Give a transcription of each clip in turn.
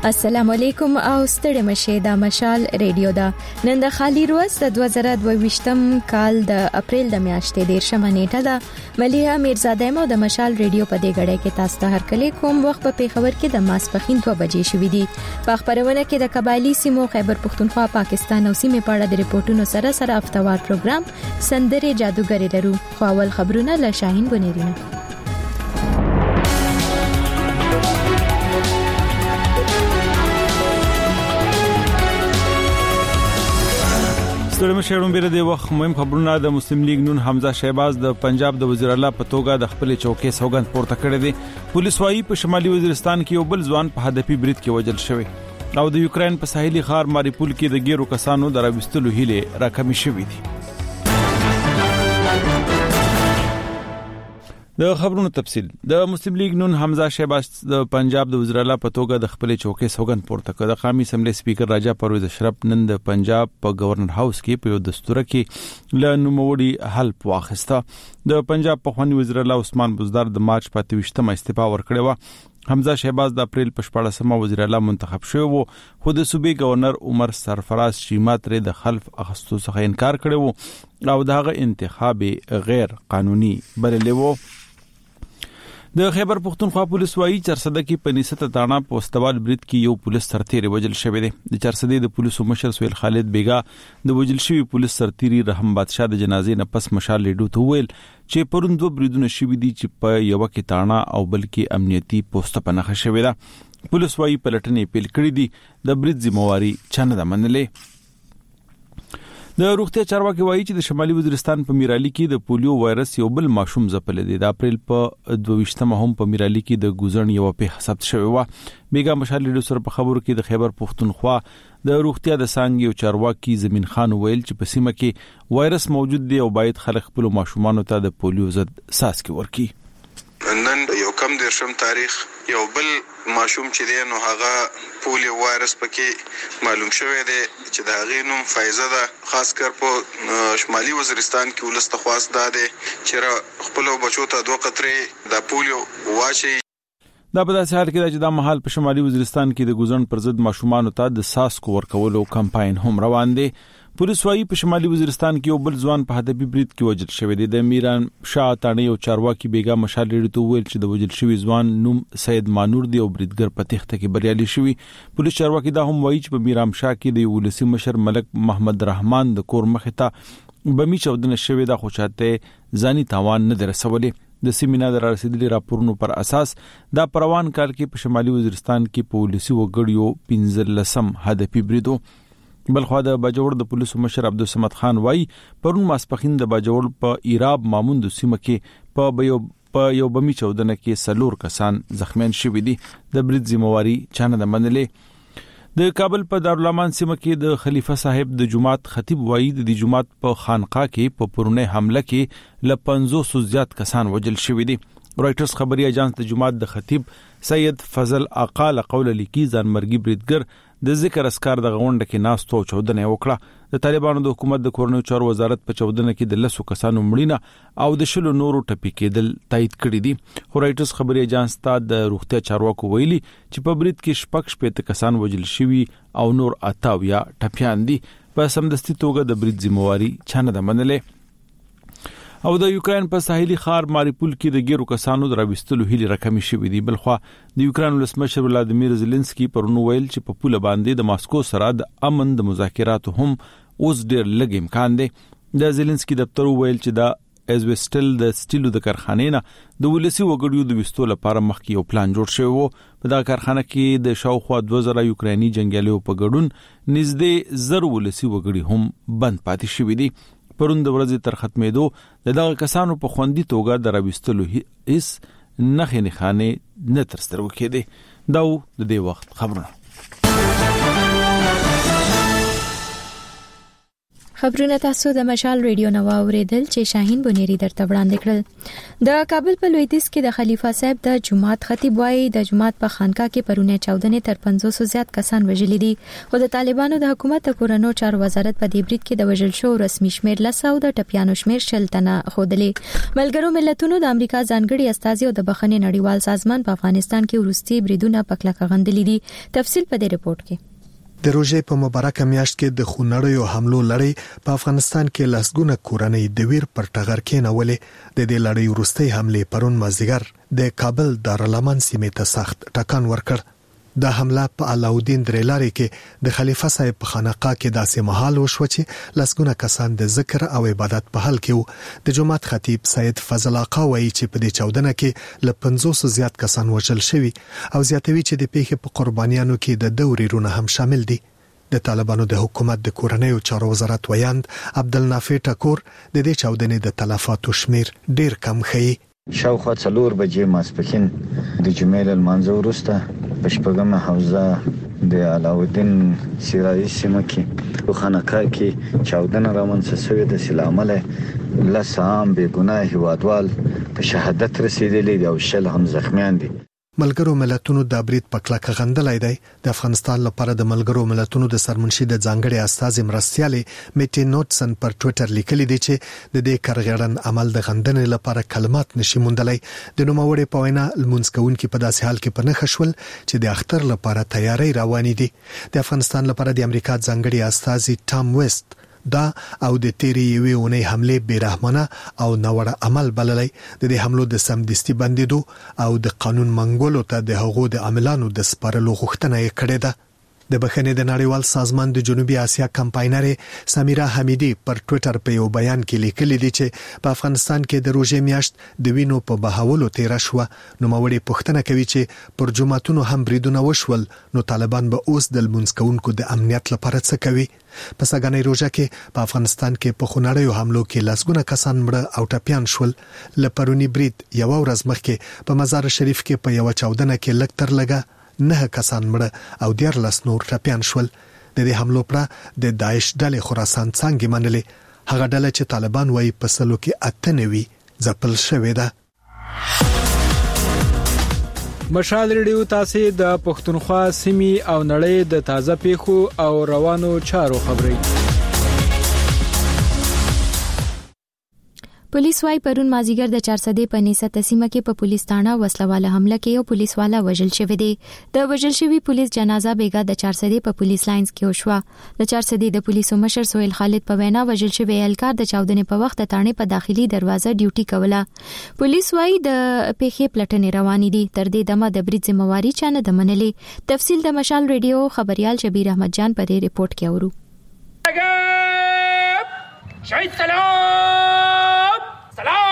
السلام علیکم او ستړي مشه د مشال ریډیو دا نن د خالی روز د 2022م کال د اپریل د میاشتې 10مه نیټه ده مليها میرزاده مو د مشال ریډیو په دې غړې کې تاسو ته هر کله کوم وخت په پیښور کې د ماسپخین 2 بجې شوې دي په خبرونه کې د قبایلی سیمو خیبر پختونخوا پاکستان او سیمې په اړه د ریپورتونو سره افتوار پروګرام سندره جادوګری لرو خو اول خبرونه له شاهین بنيرینه ستړي مشرون بیره دی وخت مهم خبرونه د مسلم لیگ نون حمزه شهباز د پنجاب د وزیر اعلی په توګه د خپل چوکۍ سوګند پورته کړی دی پولیس وايي په شمالي وزیرستان کې یو بل ځوان په هدفي برید کې وژل شوی او د یوکرين په ساحلي ښار ماریپول کې د ګیرو کسانو د راوستلو هیله راکمې شوې دي د خبرونو تفصیل د مسلم لیگ نون حمزه شهباز د پنجاب د وزیر اعلی په توګه د خپل چوکۍ سوګند پورته کړ د قومي اسمبلی سپیکر راجا پرویز اشرف نن د پنجاب په گورنر هاوس کې په یو دستور کې ل نوموړي حلف واخیسته د پنجاب په خواني وزیر اعلی عثمان بزدار د مارچ 28مه استعفا ورکړی و حمزه شهباز د اپریل په 14مه وزیر اعلی منتخب شوی وو خو د صوبې گورنر عمر سرفراز شیما تر د خلف اخستو څخه انکار کړی وو او دغه انتخاب غیر قانوني بللی وو د خیبر پختونخوا پولیس وايي چرسده کې پنيسته تاڼه په استوال برید کې یو پولیس سرتیری وژل شوی دی د چرسده د پولیسو مشر سویل خالد بیگا د وژل شوی پولیس سرتیری رحم بادشاه د جنازې نه پس مشال لیډو ته ویل چې پروند دوه بریدونه شوی دي چې په یو کې تاڼه او بلکې امنیتي پوسټ په نخښه شوی دی پولیس وايي پلټنې پیل کړې دي د برید ذمہواری چانه د منلې د روغتیا چارواکي وایي چې د شمالي وزیرستان په میرالي کې د پولیو وایرس یو بل ماشوم ځپل دي د اپریل په 22مه هم په میرالي کې د ګوزن یو په ثبت شوی و میګا مشال لیډو سره په خبرو کې د خیبر پختونخوا د روغتیا د سانګي او چارواکي زمين خان ویل چې په سیمه کې وایرس موجود دی او باید خلک خپل ماشومان ته د پولیو ضد ساسکي ورکي نن یو کم درشم تاریخ یو بل ماشوم چې دی نو هغه پولیو وایرس پکې معلوم شوی دی چې د هغې نوم فایزه ده خاص کر په شمالي وزیرستان کې ولسته خواست ده دی چې خپل بچو ته 2 قطرې د پولیو واچي دا په داسې حال کې چې دا مهال په شمالي وزیرستان کې د ګوزن پر ضد ماشومان ته د ساسکو ورکولو کمپاین هم روان دی پولیس وايي په شمالي وزیرستان کې یو بل ځوان په هدفي برید کې وژل شوی دی د میران شاه تاڼي او چارواکي بیگا مشال لیډو ته ویل چې د وژل شوی ځوان نوم سید مانور دی او بریدګر په تخته کې بریالي شوی پولیس چارواکي دا هم وایي چې په میرام شاه کې د ولسی مشر ملک محمد رحمان د کور مخې ته بمی چودنه شوی دا خو چاته ځاني تاوان نه درسولې د سیمینار در رسیدلي راپورونو پر اساس دا پروان کال کې په شمالي وزیرستان کې پولیسي وګړیو 15 هدفي بریدو بلخوا د باجوړ د پولیسو مشر عبدالصمد خان وای پرون ماسپخین د باجوړ په ایراب ماموند سیمه کې په یو بمی چودنه کې سلور کسان زخمیان شوي دي د برید ذمہواری چانه د منلې د کابل په دارالامان سیمه کې د خلیفہ صاحب د جماعت خطیب وای د جماعت په خانقاه کې په پرونه حمله کې ل 500 زیات کسان وژل شوي دي رائټرز خبري اژانس د جماعت د خطیب سید فضل آقا له قول لیکي ځانمرګي بریدګر د ذکر اسکار د غونډه کې ناستو چودنه وکړه د طالبانو د حکومت د کورنیو چارو وزارت په چودنه کې د 10 کسانو مړینه او د شلو نورو ټپي کېدل تایید کړی دي خو رائټرز خبري اژانس ته د روغتیا چارواکو ویلي چې په برید کې شپږ کسان وژل شوي او نور 28 ټپيان دي په سمدستي توګه د برید ذمہواری چانه د منلې او د یوکرين په ساحلي ښار ماریپول کې د ګیرو کسانو دراوستلو هیله رقمي شوې دي بلخوا د یوکرين ولسمشر ولادیمیر زيلنسکي پرونو ویل چې په پوله باندې د ماسکو سره د امن د مذاکراتو هم اوس ډېر لږ امکان دی د زيلنسکي دفتر ویل چې د ازوستل د سټیلو د کارخانې نه د ولسی وګړیو د وستو لپاره مخکې یو پلان جوړ شوی وو په دا کارخانه کې د شاوخوا 2000 یوکراني جنگیالیو په ګډون نږدې 1000 ولسی وګړي هم بند پاتې شوي دي پرون د ورځې تر ختمېدو دغه کسانو په خوندي توګه دراوستلو هیڅ نخې نخانه نه تر سترګو کېده دا د دې وخت خبرونه خبرونه تاسو د مشال ریډیو نو اوریدل چې شاهین بنيري درته وړاندې کړل. د کابل په لویدیځ کې د خلیفہ صاحب د جماعت خطیب وایي د جماعت په خانقاه کې پرونه 14 تر 500 زیات کسان وژل دي او د طالبانو د حکومت د کورونو چارو وزارت په دې برید کې د وژل شو رسمي شمیر لسو د ټپیانو شمیر شلتنه خودلې. ملګرو ملتونو د امریکا ځانګړي استازي او د بخښنې نړیوال سازمان په افغانستان کې ورستي بریدونه پکړه غندلې دي. تفصیل په دې رپورت کې. د روزې په مبارکه میاشت کې د خونړیو حملو لړۍ په افغانستان کې لسګونه کورنۍ د ویر پر ټغر کېنولې. د دې لړۍ وروستۍ حمله پرون مازیګر د کابل دارالامان سیمې ته سخت ټکان ورکړ. د حمله په علاودین درلاري کې د خلیفہ صاحب په خانقاه کې داسې محل وشو چې لسګونه کسان د ذکر او عبادت په حال کې د جماعت خطیب سید فضل آقا وایي چې په دې 14 کې ل 500 زیات کسان وژل شوي او زیاتوي چې د پیښې په قربانیانو کې د دوري رونه هم شامل دي. د طالبانو د حکومت د کورنیو چارو وزارت ویاند عبدالنافع ټکور د دې 14 د تلفاتو شمیر ډیر کم ښيي. شاوخوا 4 بجې ماسپښین د جمعې لمانځه وروسته په شپږمه حوزه د علاودین سیرای سیمه کې په خانقاه کې چاودنه رامنځته شوې د سلامله لسام بے ګناه هیوادوال په شهادت رسیدلي او شل هم زخمیان دي. ملګرو ملتونو د برید په کلکه غندلای دی. د افغانستان لپاره د ملګرو ملتونو د سرمنشي د ځانګړي استاذ مرستيالي میټي نوټسن پر ټوئیټر لیکلي دی چې د دې کارغړن عمل د غندنې لپاره کلمات نشي موندلای. د نوموړي په وینا المنسکون کې په داسې حال کې پنه خشول چې د اختر لپاره تیاری روانې دي. د افغانستان لپاره د امریکا ځانګړي استاذ ټام ویست دا او د تیری یوې اونۍ حمله بیرحمانه او نوړه عمل بللای. د دې حملو د سمدستي بندیدو او د قانون منګولو ته د هغو د عملانو د سپارلو غوښتنه یې کړې ده. د بخښنې د نړیوال سازمان د جنوبي اسیا کمپاینر سمیرا حمیدی پر ټوئیټر په یو بیان کې لیکلي دي چې په افغانستان کې د روزې میاشت د وینو په بهاولو تیر شو. نو موري پوښتنه کوي چې پر جماعتونو هم بریدونه وشول نو طالبان به اوس د منسکونکو د امنیت لپاره څه کوي. په سګنې روزه کې په افغانستان کې په خونړیو حملو کې لسګونه کسان مړه او ټپيان شول. لپرونی برید یو ورځ مخکې په مزار شریف کې په یو 14 کې لکتر لګا 9 کسان مړه او 14 نور ټپيان شول. د دې حملو پر د داعش ډلې خراسان څنګه منلې. هغه ډله چې طالبان وایي په سلو کې 98 ځپل شوې ده. مشال ریډیو تاسو د پښتونخوا سیمې او نړۍ د تازه پیښو او روانو چارو خبري. پولیس وايي پرون مازیګر د 400 په نیسه تسمه کې په پولیس تاڼه وسلواله حمله کې یو پولیس والا وژل شوی دی. د وژل شوی پولیس جنازه بیګا د 400 په پولیس لاینز کې وشوه. د 400 د پولیسو مشر سہیل خالد په وینا وژل شوی اهلکار د 14 په وخت تاڼه په داخلي دروازه ډیوټي کوله. پولیس وايي د پیښې پلټنې روانې دي. تر دې دمه د برید ذمہواری چانه د منلې. تفصیل د مشال ریډیو خبريال شبیر احمد جان په دې ریپورت کې اورو. شهید سلام سلام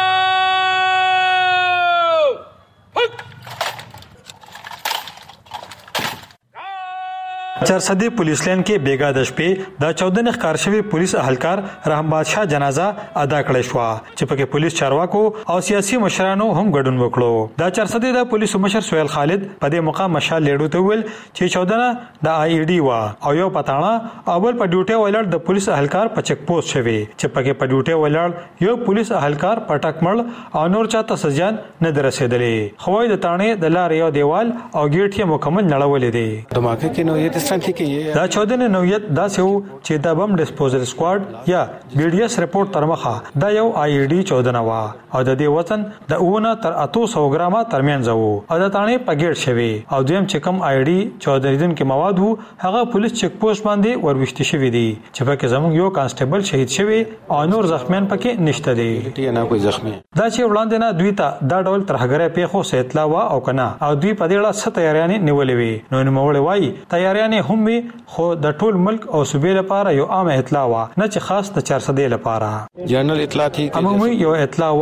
400 پولیس لین کې بیګا د شپې د 14 ښکار شوی پولیس اهلکار رحم بادشاه جنازه ادا کړې شو چې پکې پولیس چارواکو او سیاسي مشرانو هم ګډون وکړو. د 400 د پولیس مشر سہیل خالد په دې مقام مشال لیډو ته ویل چې 14 د آی ای ډي وا او یو پټاڼه او بل په ډیوټي ولاړ د پولیس اهلکار په چک پوسټ شوی چې پکې په ډیوټي ولاړ یو پولیس اهلکار پټک مړ او نور چاته سزیان نه درسېدلې. خوای د تاڼې د لارې یو دیوال او گیټ یې مکمل نړولې دي. دماغه کې نو یې دا 14 نوعیت داسې وو چې د بم ډیسپوزل سکواډ یا بی ډی ایس رپورت تر مخه دا یو آی ای ډي 14 وا او د دې وزن د 1 تر 800 ګرامه ترمنځ وو او د تانې پګیټ شوی او دویم چې کم آی ای ډي 14 دن کې مواد وو هغه پولیس چک پوسټ باندې وروشتي شوی دی چې پکې زموږ یو کانسټیبل شهید شوی او نور زخمیان پکې نشته دي. نه کوئی زخمی دا چې وړاندې نه دوی ته دا ډول ترهګره پیښو سیتلا وا او کنه او دوی په دې اړه ست تیاریانې نیولې وي. نو نوموړی وایي تیاریانې هم وي خو د ټول ملک او صوبې لپاره یو عام اطلاع وا نه چې خاص د 400 لپاره. جنرال اطلاع تھی عمومي یو اطلاع وا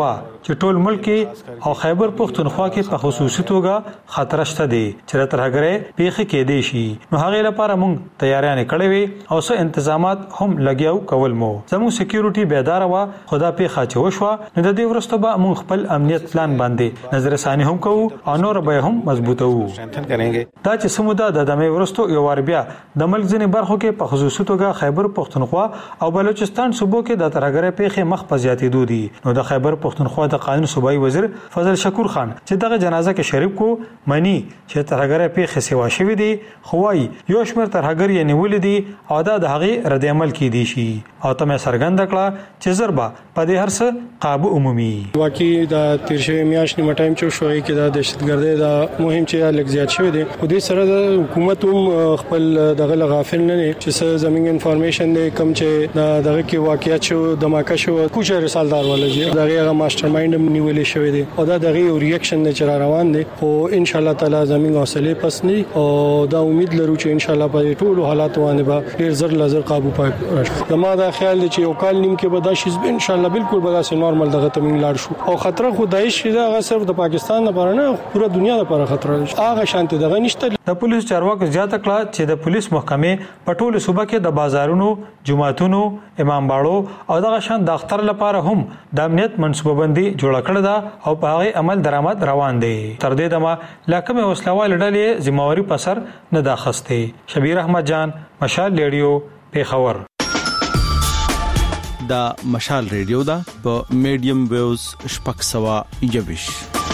چې ټول ملک او خیبر پختونخوا کې په خصوصي توګه خطر شته دي چې ترهګرۍ پیښه کېدې شي. نو هغه لپاره موږ تیاریاں کړې وي او څه تنظیمات هم لګیاو کول مو. زموږ سکیورټي بیدار و خدا پیښه چې وشوه نو د دې ورسته به موږ خپل امنیت پلان باندې نظر ثاني هم کوو او نور به هم مضبوطو. دا چې سمودا د دمه ورستو یو ور بیا د ملک ځینې برخو کې په خصوصي توګه خیبر پختونخوا او بلوچستان صوبو کې د ترهګرۍ پیښې مخ په زیاتېدو دي. نو د خیبر پختونخوا د قانون صوبایي وزیر فضل شکور خان چې دغه جنازه کې شریک کو منی چې ترهګرۍ پیښې سیوا شوې دي خوای یو شمېر ترهګر یې نیولې دي او دا د هغې رد عمل کې دي شي او تمه سرګند کړه چې زربا په دې هرڅ قابو عمومي. واقعي د تیر شوی میاشت نیمه ټایم چې شوی کې د دهشتګردۍ د مهم چې لږ زیات شوی دی خو دې سره د حکومت هم خپل دغه غافل نه نه چې زمينګ انفارمیشن دی کم چې دغه کې واقعیت شو دماکه شو کوچه رسالدار ولجی دغه ماستر مایند نیولې شوی دی او دا دغه یو ریاکشن نه چر روان دی او ان شاء الله تعالی زمينګ حوصله پس نه او دا امید لرو چې ان شاء الله په ټول حالات باندې به ډیر زر لزر قابو پای زما دا خیال دی چې یو کال نیم کې به دا شی ان شاء الله بالکل به دا نورمال دغه تمنګ لاړ شو او خطر خدای شي دا صرف د پاکستان لپاره نه پوره دنیا لپاره خطر دی. هغه شانته دغه نشته. د پولیس چارواکو زیاته کړه چې د پولیس محکمې په ټولو صوبه کې د بازارونو جمعهتونو امام باړو او دغه شان د اختر لپاره هم د امنیت منصوبه بندي جوړ کړه دا او په هغه عمل درآمد روان دي. تر دې دمه لاکمه وسلوال ډلې ذمہواری په سر نه داخسته. شبیر احمد جان مشال ریډیو پیښور. دا مشال ریډیو دا په میډیم ویوز شپږ سوا یوش.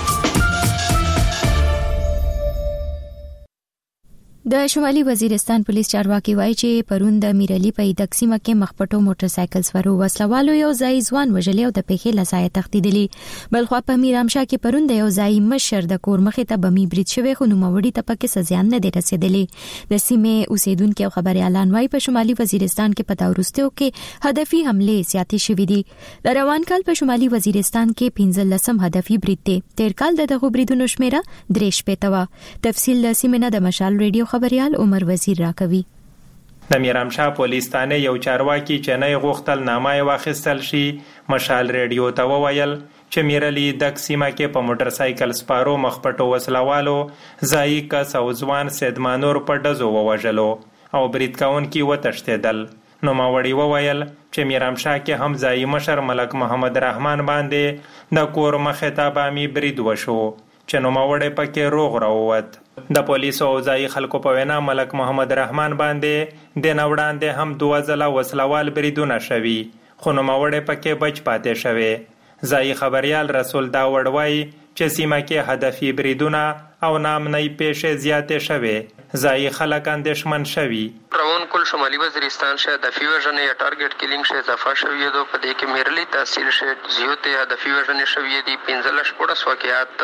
د شمالي وزیرستان پولیس چارواکي وایي چې پرون د میرعلي په دکسیمه کې مخپټو موټر سایکل سوارو وسلوالو یو ځای ځوان وژلې او د پیښې لسایه تختیدلی. بلخوا په میرامشاه کې پرون د یو ځای مشر د کور مخې ته بمی برید شوی خو نوموړي ته پکې سزیان نه دی رسیدلی. د سیمې اوسیدونکو او خبري اعلان وایي په شمالي وزیرستان کې په داورستو کې هدفي حمله سیاتي شوې دي. د روان کال په شمالي وزیرستان کې 15 هدفي برید دي. تیر کال دغه بریدونو شمیره 3 و. تفصیل د سیمې نه د مشال ریډیو خبريال عمر وزیر راکوي. د میرامشاه پولیس تانه یو چارواکي چې نه غوښتل نامه واخیستل شي مشال ریډیو ته وویل چې میرعلي دکسیمه کې په موټر سایکل سپارو مخپټو وسلوالو ځای کا سوزوان سیدمانور په ډزو ووجلو او برید کاونکي وتښتیدل. نو ماوړي وویل چې میرامشاه کې هم ځای مشر ملک محمد رحمان باندې د کور مخې ته بامي برید وشو چې نو ماوړي پکې روغ راووت. د پولیسو او ځای خلکو په وینا ملک محمد رحمان باندې د نوړاندې هم 2 ځله وسلوال بریدونه شوي خو نو ماوړي پکې بچ پاتې شوي. ځای خبريال رسول داوړ وایي چې سیمه کې هدفي بریدونه او نامنۍ پیښې زیاتې شوي. ځای خلک اندېښمن شوي. روان کل شمالي وزیرستان شه هدفي وژنې یا ټارګټ کیلینګ شه اضافه شوی دی. په دې کې میرعلي تحصیل شه زیاتې هدفي وژنې شوی دي. 15 پوره واقعات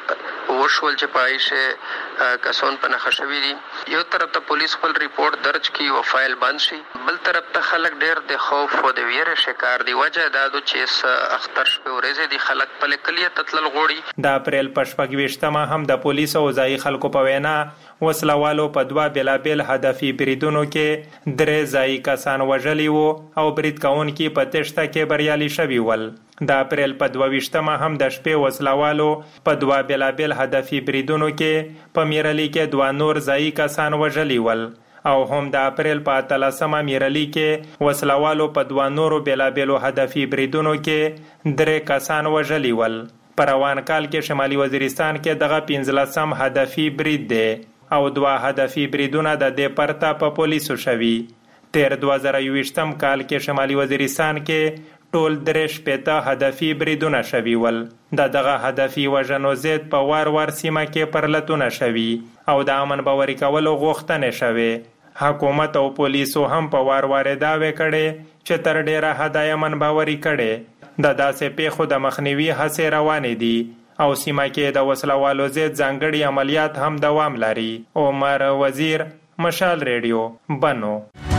وشول چې پای شه کسان په نخښه شوی دي. یو طرف ته پولیس خپل ریپورت درج کی او فایل بند شي بل طرف ته خلک ډېر د خوف او د ویرې شکار دي. وجه دا ده چې اختر شپه ورځې دي خلک په کلیه تتل غوړي. د اپریل په 28مه هم د پولیس او ځای خلکو په وینا وسلوالو په 2 بلابل هدفي بریدونو کې 3 ځای کسان وژلي وو او برید کوونکي په تشته کې بریالي شوي ول. د اپریل په 22مه هم د شپې وسلوالو په 2 بلابل هدفي بریدونو کې په میرعلي کې 2 نور ځای کسان وژلي ول او هم د اپریل په 13مه میرعلي کې وسلوالو په 2 نورو بلابل هدفي بریدونو کې 3 کسان وژلي ول. په روان کال کې شمالي وزیرستان کې دغه 15 هدفي برید دی او 2 هدفي بریدونه د دې پرته په پولیسو شوي. تیر 2020 کال کې شمالي وزیرستان کې ټول 3 هدفي بریدونه شوي ول. دغه هدفي وژنو زید په وار سیمه کې پرلتونه شوي او د امن باوري کولو غوښتنې شوي. حکومت او پولیسو هم په وار داوی کړي چې تر ډیره حد امن باوري کړي. د داسې پیښو د مخنیوي هڅې روانې دي او سیمه کې د وسلوالو زید ځانګړي عملیات هم دوام لري. عمر وزیر مشال ریډیو بنو.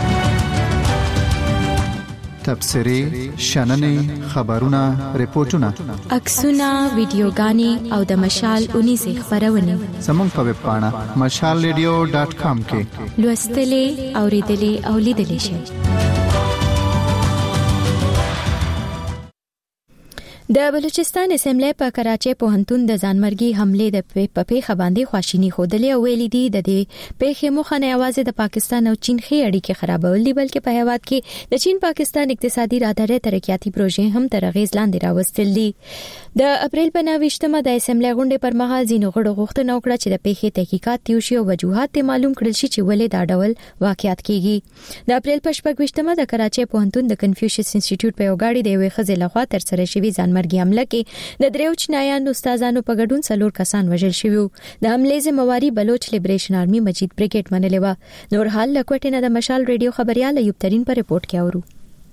تبصرې شننې خبرونه ریپورتونه عکسونه ویډیوګانې او د مشال 19 خبرونه زموږ په ویب پاڼه mashalradio.com کې لوستلې اوریدلې او لیدلې شئ. د بلوچستان اسمبلی په کراچۍ پوهنتون د ځانمرګي حمله د پیښه باندې خواشینی خوده او ویلي دي د دې پیښې مخه نه یوازې د پاکستان او چین خې اړیکې خرابول دي بلکې په هیواد کې د چین پاکستان اقتصادي راهداري ترقیاتي پروژې هم تر اغیز لاندې راوستل دي. د اپریل په 29مه د اسمبلی غونډې پر مهال ځینو غړو غوښتنه وکړه چې د پیښې تحقیقات وشي او وجوهات معلوم کړل شي چې ولې دا ډول واقعیت کیږي. د اپریل په 28مه د کراچۍ پوهنتون د کنفیوشس انسټیټیوټ په یو غاړي د یوې ښځې لخوا تر سره شوی مرګي حمله کې د دریو چینایانو استادانو په ګډون 4 کسان وژل شوي وو. د حملې ذمہواری بلوچ لیبریشن آرمي مجید بریګیډ منلې و. نور حال لکوټینه د مشال ریډیو خبريال ایوب ترين په ریپورت کې اورو.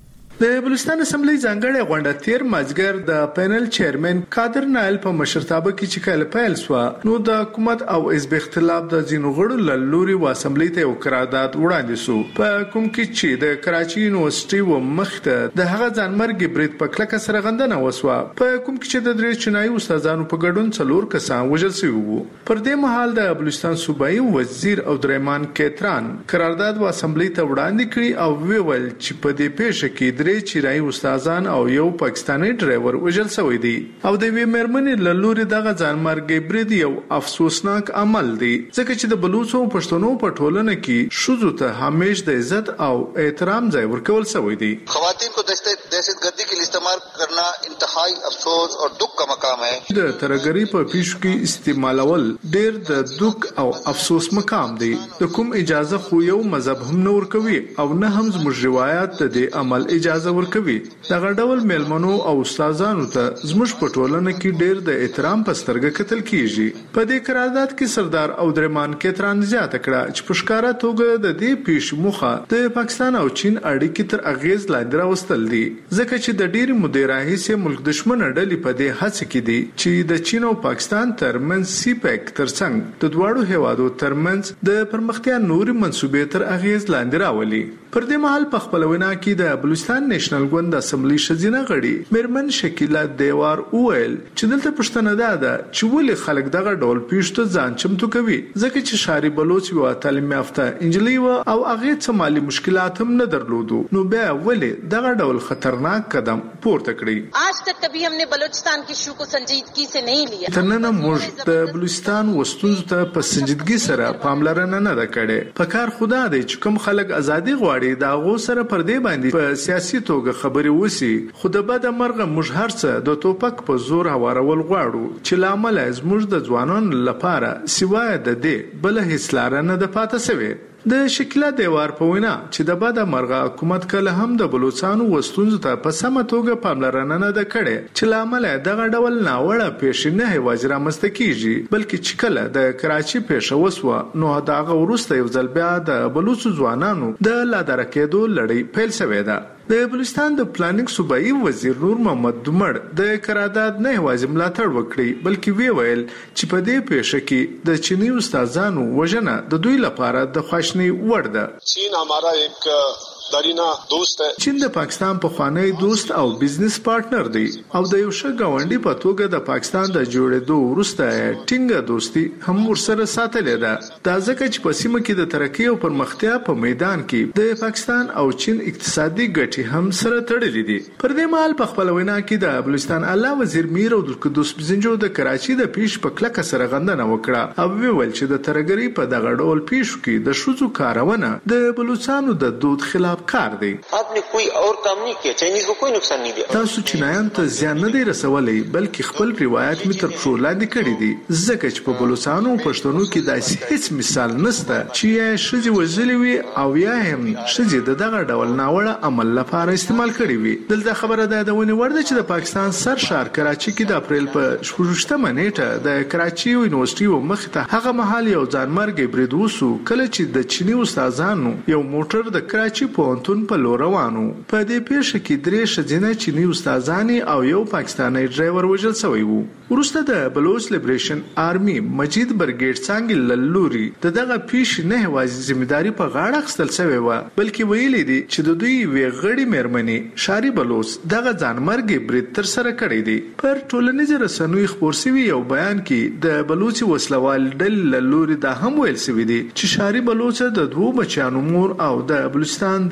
د بلوچستان اسمبلی ځانګړې غونډه تیر مازګر د پینل چیرمن قادر نایل په مشرتابه کې چې کله پیل شو نو د حکومت او حزب اختلاف د ځینو غړو له لوري و اسمبلی ته یو قرارداد وړاندې شو په کوم کې چې د کراچي یونیورسيټي و مخته د هغه ځانمرګي برید په کلکه سره غندنه وسوه په کوم کې چې د درې چینایي استادانو په ګډون 4 کسان وژل شوي وو. پر دې مهال د بلوچستان صوبایي وزیر عبدالرحمن کیتران قرارداد و اسمبلی ته وړاندې کړی او ویل چې په دې پیښه کې چیرای استادان او یو پاکستانی ډرایور وژل شوی دی او د وی مرمنې له لوري دغه ځانمرګي برید یو افسوسناک عمل دی ځکه چې د بلوچو پښتنو په ټولنه کې شذو ته همیش د عزت او احترام ځای ورکول شوی دی. خواتین کو دهشتګردی کې استعمال کرنا انتهایی افسوس او دکھ کا مقام ہے. د ترګری په پیښو کې استعمالول ډیر د دکھ او افسوس مقام دی. د کوم اجازه خو یو مذهب هم نور کوي او نه هم زموږ روایت د دې عمل اجازه ورکوي. دغه ډول میلمنو او استادانو ته زموږ په ټولنه کې ډیر د احترام په سترګه کتل کیږي. په دې قرارداد کې سردار عبدالرحمن کیتران زیاته کړه چې په ښکارا توګه د دې پیښې مخه د پاکستان او چین اړیکې تر اغیز لاندې راوستل دي ځکه چې د ډیر مودې راهیسې ملک دشمن ډلې په دې هڅه کې دي چې د چین او پاکستان ترمنځ سی پیک ترڅنګ د دواړو هیوادو ترمنځ د پرمختیا نوري منسوبې تر اغیز لاندې راولي. پر دې مهال په خپل وینا کې د بلوچستان نېشنل ګوند اسمبلی شزینه غړي میرمن شکیلا دیوار وویل چې دلته پښتنه ده چې ولې خلک دغه ډول پیښو ځان چمتو کوي ځکه چې شاری بلوچ یو تعلیم یافته انجلی و او هغه څه مالی مشکلات هم نه درلودو نو بیا ولې دغه ډول خطرناک قدم پورته کړی. آج تک کبھی ہم نے بلوچستان کی ایشو کو سنجیدگی سے نہیں لیا. ترنه موږ د بلوچستان وستونزو ته په سنجیدګي سره پاملرنه نه کړې. په کار خدا دی چې کوم خلک ازادي غواړي دا غو سره پر دې باندې په سیاسي توګه خبري وسی خو د بده مرغه موږ هرڅه د توپک په زور هوارول غواړو چې لامل زموږ د ځوانانو لپاره سوای د دې بل هیڅ لار نه د پاتې سوي. د شکله دیوار په وینا چې د بده مرغه حکومت کله هم د بلوچستان وستونزو ته په سمه توګه پاملرنه نه ده کړې چې لامل دغه ډول ناوړه پیښې نه هیوازې رامنځته کیږي بلکې چې کله د کراچي پیښه وسوه نو دغه وروسته یو ځل بیا د بلوچ ځوانانو د لادر کېدو لړۍ پیل شوې ده. د بلوچستان د پلانینګ صوبایي وزیر نور محمد دمړ د قرارداد نه هیوازې ملاتړ وکړي بلکې ویل چې په دې پیښه کې د چینی استادانو وژنه د دوی لپاره د خواشنۍ وړ ده. چین हमारा एक دارینا دوست ہے. چین د پاکستان په خوانی دوست او بزنس پارټنر دی او د یو ښه گاونډي په توګه د پاکستان د جوړېدو وروسته ټینګه دوستي هم ورسره ساتلې ده. دا ځکه چې په سیمه کې د ترقۍ او پرمختیا په میدان کې د پاکستان او چین اقتصادي ګټې هم سره تړلې دي. پر دې مهال په خپل وینا کې د بلوچستان اعلی وزیر میر عبدالقدوس بزنجو د کراچي د پیښ په کلکه سره غندنه وکړه او ویل چې د ترګری په دغه ډول پیښو کې د شوزو کارونه د بلوچستانو د دود خلاف کار دی. आपने कोई और काम नहीं किया, चाइनीज को कोई नुकसान नहीं दिया. تاسو چینایان ته زیان نه دی رسولی بلکې خپل روایت می تر پښو لاندې کړی دي ځکه چې په بلوچستانو پښتنو کې داسې هیڅ مثال نشته چې یې شذ وزلی وي او یا هم شذ دغه ډول ناوړه عمل لپاره استعمال کړی وي. دلته خبره ده د ونی ورده چې د پاکستان سر شهر کراچي کې د اپریل په 16مه نیټه د کراچي یونیورسيټي و مخ ته هغه محل یو ځانمرګي برید وسو کله چې د چینی استادانو یو موټر د کراچي پوهنتون په لور روانو. په دې پیښه کې درې ښځینه چینی استادانی او یو پاکستانی ډرایور وژل شوی وو. وروسته د بلوچ لیبریشن آرمي مجید برګیډ څنګه لوري دغه پیښې نه هوازي ځمېداري په غاړه خستل شوی و بلکې ویلي دي چې د دوی ویغړی مېرمنې شاری بلوچ دغه ځانمرګي برید تر سره کړی دی. پر ټولنیز رسنوي خبر شوی یو بیان کې د بلوچ وسلوال ډلې لوري دا هم ویل شوی دی چې شاری بلوچ د دوه بچیانو مور او د بلوچستان د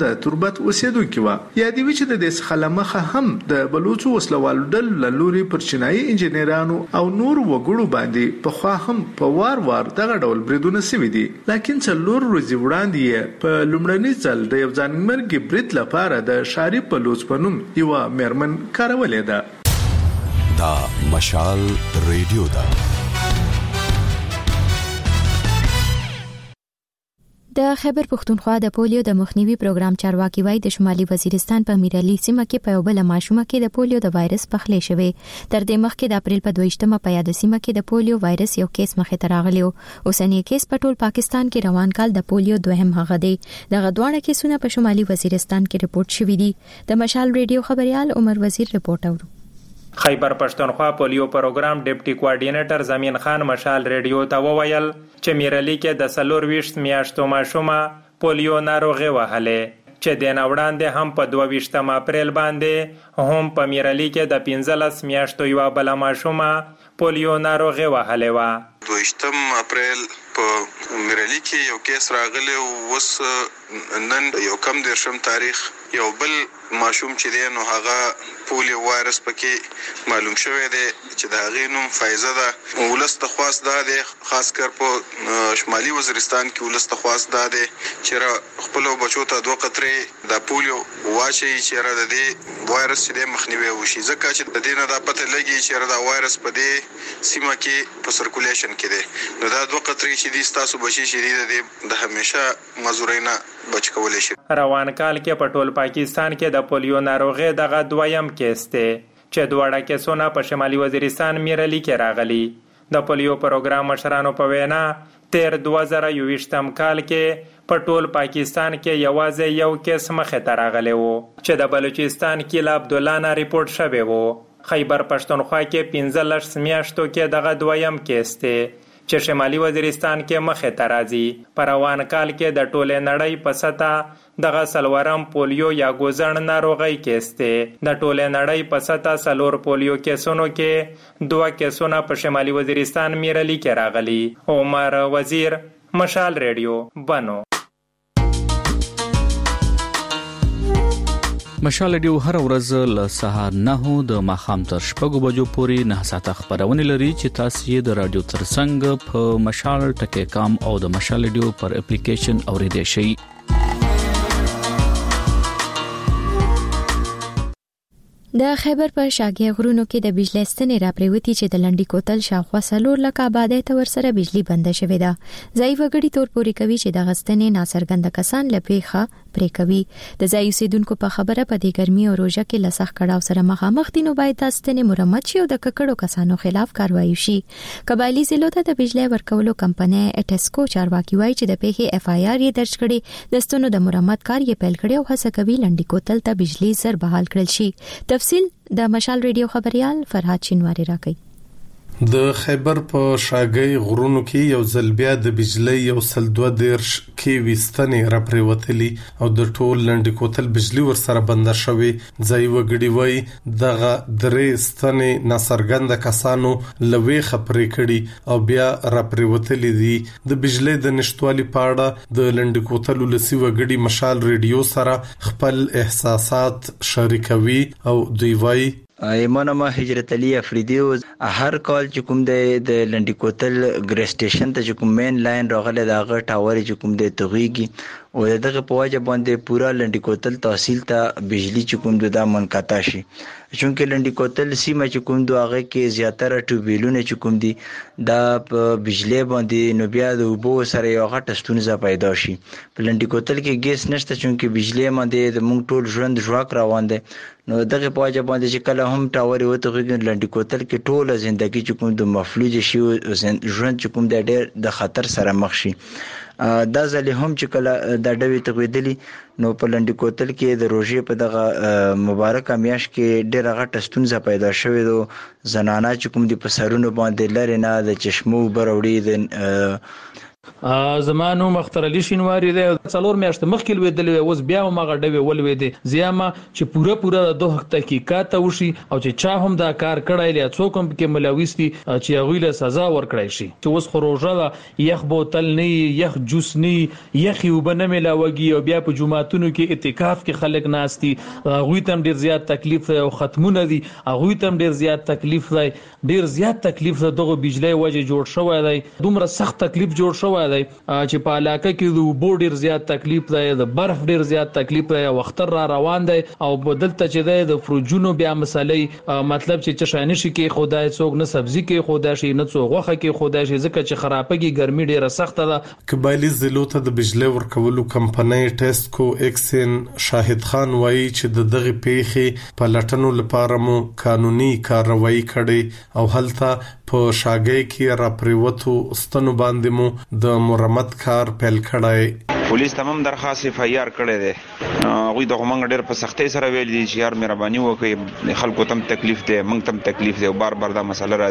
په تربت اوسېدونکو و. یادې وی چې د دې خلمخه هم د بلوچو وسلوالو ډلو لوري پر چینایي انجنیرانو او نور وګړو باندې په خوا هم په وار دغه ډول بریدونه سوي دي. لکه څلور ورځې وړاندې په لومړني ځل د یو ځانمرګي برید لپاره د شاري بلوچ په نوم یو مرمن کارولې ده. دا مشال ریډیو ده. د خیبر پختونخوا د پولیو د مخنیوي پروګرام چارواکي وایي د شمالي وزیرستان په میرعلي سیمه کې په یو بل ماشومه کې د پولیو د وایرس پخلې شوې. تر دې مخکې د اپریل په 22مه په یاد سیمه کې د پولیو وایرس یو کیس مخې ته راغلی و. اوسنی کیس په ټول پاکستان کې روان کال د پولیو دوهم هغه دی. دغه دوه کیسونه په شمالي وزیرستان کې رپورټ شوي دي. د مشال ریډیو خبريال عمر وزیر رپورټ اورو. خیبر پښتونخوا پولیو پروګرام ډیپټي کوارډینیټر زمین خان مشال ریډیو ته وویل چې میرعلي کې د 24 میاشتو ماشومه پولیو ناروغي وهلې چې د نوړاندې هم په 22 اپریل باندې هم په میرعلي کې د 15 میاشتو یو بل ماشومه پولیو ناروغي وهلې و. 22 اپریل په میرعلي کې یو کیس راغلی او وس نن یو کم درشم تاریخ یو بل ماشوم چې دی نو هغه پولیو وایرس پکې معلوم شوی دی چې د هغې نوم فایزه ده. ولس ته خواست دا دی خاص کر په شمالي وزیرستان کې ولس ته خواست دا دی چې خپلو بچو ته 2 قطرې د پولیو واچي چې د دې وایرس چې دی مخنیوي وشي ځکه چې د دې نه دا پته لګي چې دا وایرس په دې سیمه کې په سرکولیشن کې دی نو دا 2 قطرې چې دي ستاسو بچي چې دی د همیشه مزورینا بچ کولای شي. روان کال کې په ټول پاکستان کې د پولیو ناروغي دغه دویم کیس دی چې دواړه کیسونه په شمالي وزیرستان میرعلي کې راغلي. د پولیو پروګرام مشرانو په وینا تیر 2021 کال کې په ټول پاکستان کې یوازې یو کیس مخې ته راغلی و چې د بلوچستان کې ل عبدالله نه ریپورت شوی و. خیبر پښتونخوا کې 15 میاشتو کې دغه دویم کیس دی چې شمالي وزیرستان کې مخې ته راځي. په روان کال کې د ټولې نړۍ په سطح دغه سلورم پولیو یا ګوزن ناروغي کیس دی. د ټولې نړۍ په سطح سلور پولیو کیسونو کې 2 کیسونه په شمالي وزیرستان میرعلي کې راغلي. عمر وزیر، مشال ریډیو، بنو. مشال ریډیو هر ورځ له سهار 9 د ماښام تر 6 بجو پورې 9 ساعته خبرونه لري چې تاسو یې د رادیو ترڅنګ په مشال.com او د مشال ریډیو پر اپلیکیشن اوریدئ شئ. د خیبر په شاګي غرونو کې د بجلی ستنې راپریوتی چې د لنډی کوتل شاوخوا 4 لک آبادی ته ورسره بجلی بند شوې ده. ځای وګړي تور پوري کوي چې د غستنې ناڅرګند کسان لپیخه پرې کوي. د ځای اوسیدونکو په خبره په دې ګرمي او روزه کې لسخ کړهو سره مخامخ دي نو باید د ستنې مرمت شي او د ککړو کسانو خلاف کاروایی شي. قبایلی ضلعو ته د بجلی ورکولو کمپنۍ اټسکو چارواکي وایي چې د پیښې اف آی آر یې درج کړي، د ستنو د مرمت کار یې پیل کړي او هڅه کوي لنډی کوتل ته بجلی زر بحال کړل شي. تفصیل د مشال ریډیو خبريال فرهاد شینواری راکړي. د خیبر په شاګي غرونو کې یو ځل بیا د بجلی یو سل 2 درش کې وستنې را پریوتلي او د ټول لنډی کوتل بجلی ور سره بند شوی. ځای وګړي وای دغه درې ستنې ناڅرګند کسانو لوي خبرې کړي او بیا را پریوتلي دي. د بجلی د نشټوالي پاړه د لنډی کوتل لسی وګړي مشال ریډیو سره خپل احساسات شریکوي او دوی وای ایمانما هجرت علی افریدی هر کال چې کوم د لنډی کوتل ګریس سټیشن ته چې کوم مین لاین راغله دغه ټاور چې کوم د توغیږي او دغه په وجه باندې پورا لنډی کوتل تحصیل ته بجلی چې کوم د منقطع شي. چونکه لنډی کوتل سیمه چې کوم دغه کې زیاتره ټوبیلونه چې کوم دي دا په بجلی باندې نو بیا د وبو سره یو غټه ستونزه پیدا شي. په لنډی کوتل کې ګیس نشته چونکه بجلی باندې د مونږ ټول ژوند ژواک روان دي. نو دغه په وجه باندې چې کله هم ټاور وته لنډی کوتل کې ټول ژوندۍ چې کوم د مفلوج شي ژوند چې کوم د ډېر د خطر سره مخ شي. دا ځلې هم چې کله د ډوي تغویدلی نو په لنډی کوتل کې د روژې په دغه مبارکه میاشت کې ډېر غټه ستونزه پیدا شوې ده. زنانه چې کوم د پسرونو باندې لري نه د چشمو بروړي د زمانو مختار علي شینواری دی 4 میاشتې مخکې ولېدل اوس بیا هم هغه ډوي ولويدي زیامه چې پوره د تحقیقات وشي او چې چا هم دا کار کړای لري څوک هم کې ملوث دي چې هغه له سزا ورکړای شي چې اوس خروجه یخ بوتل نه یخ جوس نه یخ وبنه ملاوږي او بیا په جمعهتونو کې اعتکاف کې خلک ناشتي هغه تم ډیر زیات تکلیف او ختمونه دي هغه تم ډیر زیات تکلیف دی ډیر زیات تکلیف دغه بجلی وجه جوړ شوی دی دومره سخت تکلیف جوړ شوی دی چې په علاقه کې د بو ډیر زیات تکلیف دی د برف ډیر زیات تکلیف دی وخت را روان دی او بدلته چې د فروجونو بیا مسلې مطلب چې چشانه شي کې خدای څوک نه سبزی کې خدای شي نه څوک غوخه کې خدای شي ځکه چې خرابګي ګرمي ډیره سخت ده قبایلی ضلعو ته د بجلی ورکولو کمپنۍ ټیسکو ایکسن شاهد خان وایي چې دغه پیښې په لټنو لپاره مو قانوني کاروایی کړي او هلته په شاګۍ کې را پریوتو ستنو باندې مو د مرمت کار پیل کړای پولیس تمام درخواست فایار کړی دی غوی د غمنګ ډېر په سختۍ سره ویل دي چې یار مهرباني وکړئ خلکو تم تکلیف دی موږ تم تکلیف دی او بار دا مسله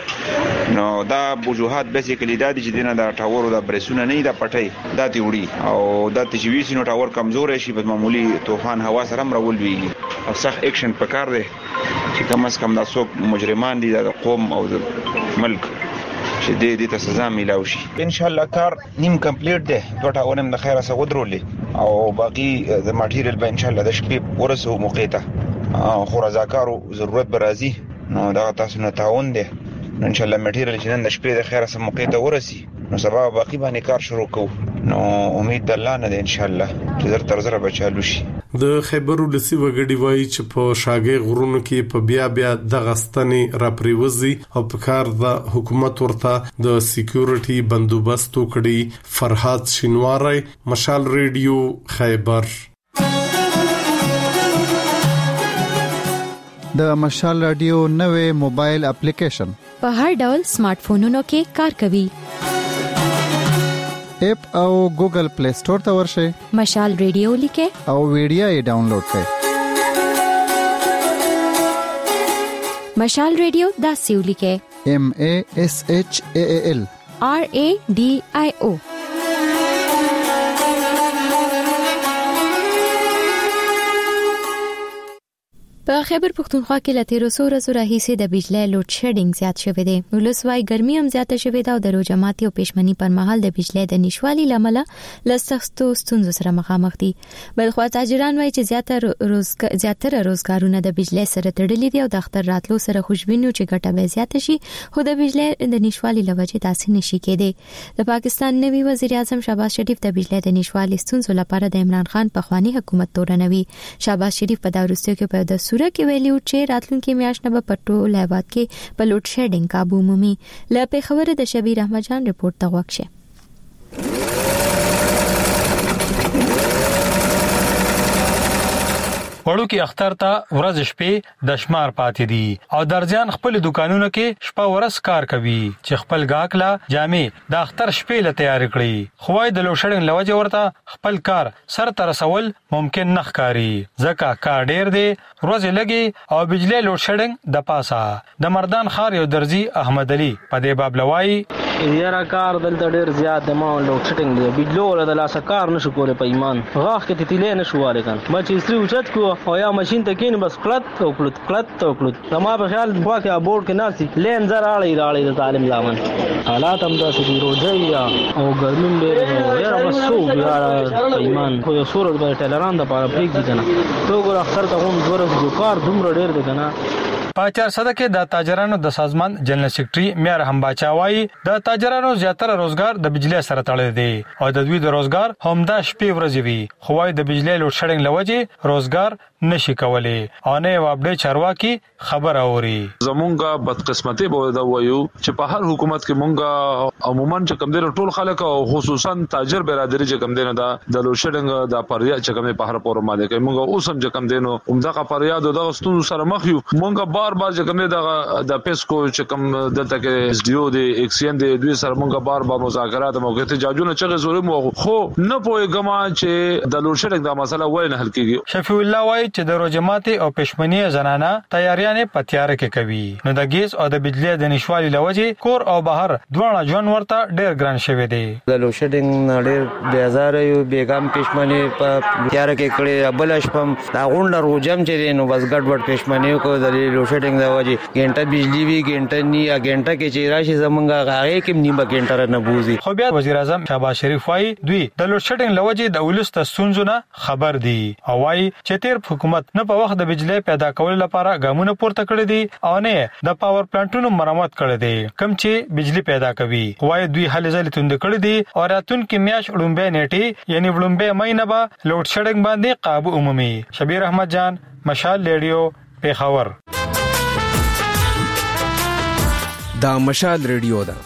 راځي نو دا وجوهات بیسیکلی دا دي چې دینه دا ټاور دا برسونه نه دا پټي دا تی وړي او دا تجویز نو ټاور کمزور شي په معمولی طوفان هوا سره مرول وی او سخت اکشن پکار دی چې کم از کم دا څوک مجرمان دي د قوم او د ملک چې دې ته سزا ملاوي شي ان شاء الله کار نیم کمپلیټ دی دوټه ونم د خیره سره ودرولې او باقي د ماتیریال به ان شاء الله د شپې ورسو موقع ته خو رضاکارو ضرورت به راځي نو دا تاسو نه تعاون دی ان شاء الله ماتیریال چې نن د شپې د خیره سره موقع ته ورسي نو سبا باقي باندې کار شروع کوو نو امید الله نه دی ان شاء الله چې زر به چالو شي د خیبر ولسی وګړي وایي چې په شاګۍ غرونو کې په بیا د غستنې را پریوزي او په کار د حکومت ورته د سکیورټي بندوبست وکړي فرحات شینواری مشال ریډیو خیبر د مشال رادیو نوې موبایل اپلیکیشن په هر ډول سمارټ فونونو کې کار کوي اپ او ګوګل پلی سٹور ته ورشئ مشال ریډیو لیکه او ویډیو یې ډاونلوډ کړئ مشال ریډیو دا سیو لیکه MASHAAL RADIO په خیبر پختونخوا کې لته روسو ورځو راهیسې د بجلی لوډ شیډینګ زیات شوی دی ولسوای ګرمي هم زیاته شوی دا او د روجماتي او پېشمنی پر مهال د بجلی د نشوالي لامل لسختو ستونزو سره مخامخ دي بلخو تاجران وایي چې زیاتره روزګارونه د بجلی سره تړلي دي او د اختر راتلو سره خوشبینو چې ګټه به زیاته شي خو د بجلی د نشوالي لوجه تاسو نشي کېدی د پاکستان نوی وزیر اعظم شهباز شریف د بجلی د نشوالي ستونزو لپاره د عمران خان په خواني حکومت تورنوي شهباز شریف په داروستو کې په د سوره کې ویلو چې راتلونکي میاشت نه په ټول هیواد کې په لوډ شیډینګ کابو مومي له پیښور د شبیر احمد جان رپورت ته وکشه وړو کې اختر ته ورځ شپې د شمار پاتې دي او درځان خپل دکانونو کې شپه ورځ کار کوي چې خپل گاکلا جامې د اختر شپې له تیار کړي خوای د لوشړنګ لوجه ورته خپل کار سر تر رسول ممکن نه ښکاری ځکه کار ډیر دی ورځ لګي او بجلی لوشړنګ د پاسه د مردان خار یو درځي احمد علي په دې باب لوای یاره کار دلته ډیر زیات د ما لوډ شټینګ دی بجلو له د لاسه کار نشو کولای په ایمان غاخ کې تتیلې نشو واره کان ما چې استری اوچت کو او یا ماشين ته کین بس کلت او کلت ما په خیال خوا کې بورډ کې ناسي لین زر اړې د تعلیم لامن حالات هم د سړي روزي او ګرمین ډیر یاره بس سو یاره ایمان خو یو سور د ټلران د پاره پریک دي کنه تو ګور اختر ته هم ورځ جو کار دومره ډیر دی کنه پاچار صدقه د تاجرانو د سازمان جنرال سیکریټري میر هم بچاوي د تاجرانو زیاتره روزګار د بجلی سره تړل دي او د دوی د روزګار هم د شپې ورځې وي خو وايي د بجلی لوډ شیډینګ لوجه روزګار نشي کولی او نه وابډه چارواکي خبر اوري زمونږه بدقسمتي به دا وایو چې په هر حکومت کې مونږه عموما چې کم دي ټول خلک او خصوصا تاجر برادری چې کم دي نه دا د لوډ شیډینګ د پریا چې کم په هر پور باندې کوي مونږه اوسم چې کم دي نو عمدغه پریا د ستونو سره مخ یو مونږه بار چې کوم د پیسکو چې کوم دلته کې اس ډي او دی ایکسین دی دوی سره مونږه بار مذاکرات موقع ته جاجونه چې زوري مو خو نه پوهیږم چې د لوډ شیډینګ د مسله وای نه حل کیږي شفیع الله وای چې د روزه ماتي او پښمنۍ زنانه تیاریانې په تیار کې کوي. نو د ګیس او د بجلی د نشوالي لوجه کور او بهر دوه ژوند ورته ډېر ګران شوی دی. د لوشډینګ ډېر بیزار یو بیګام پښمنۍ په تیار کې کړي بلش پم دا غونډه روجم چې نو بس ګډوډ پښمنۍ کو د لوشډینګ د وجه ګنټه بجلی وی ګنټه نی یا ګنټه کې چې راشي زمونږه هغه کې نیمه ګنټه نه بوزي. خو بیا وزیر اعظم شهباز شریف وايي دوی د لوشډینګ لوجه د ولست سونزونه خبر دي او وايي چې تیر حکومت نه په وخت د بجلی پیدا کولو لپاره ګامونه پورته کړی دي او نه د پاور پلانټونو مرمت کړی دي کم چې بجلی پیدا کوي. وايي دوی هلې ځلې توند کړی دي او راتون کې میاش وړومبه نیټي یعنی وړومبه مینه به لوډ شډینګ باندې قابو عمومي. شبیر احمد جان، مشال ریډیو، پیښور. دا مشال ریډیو ده.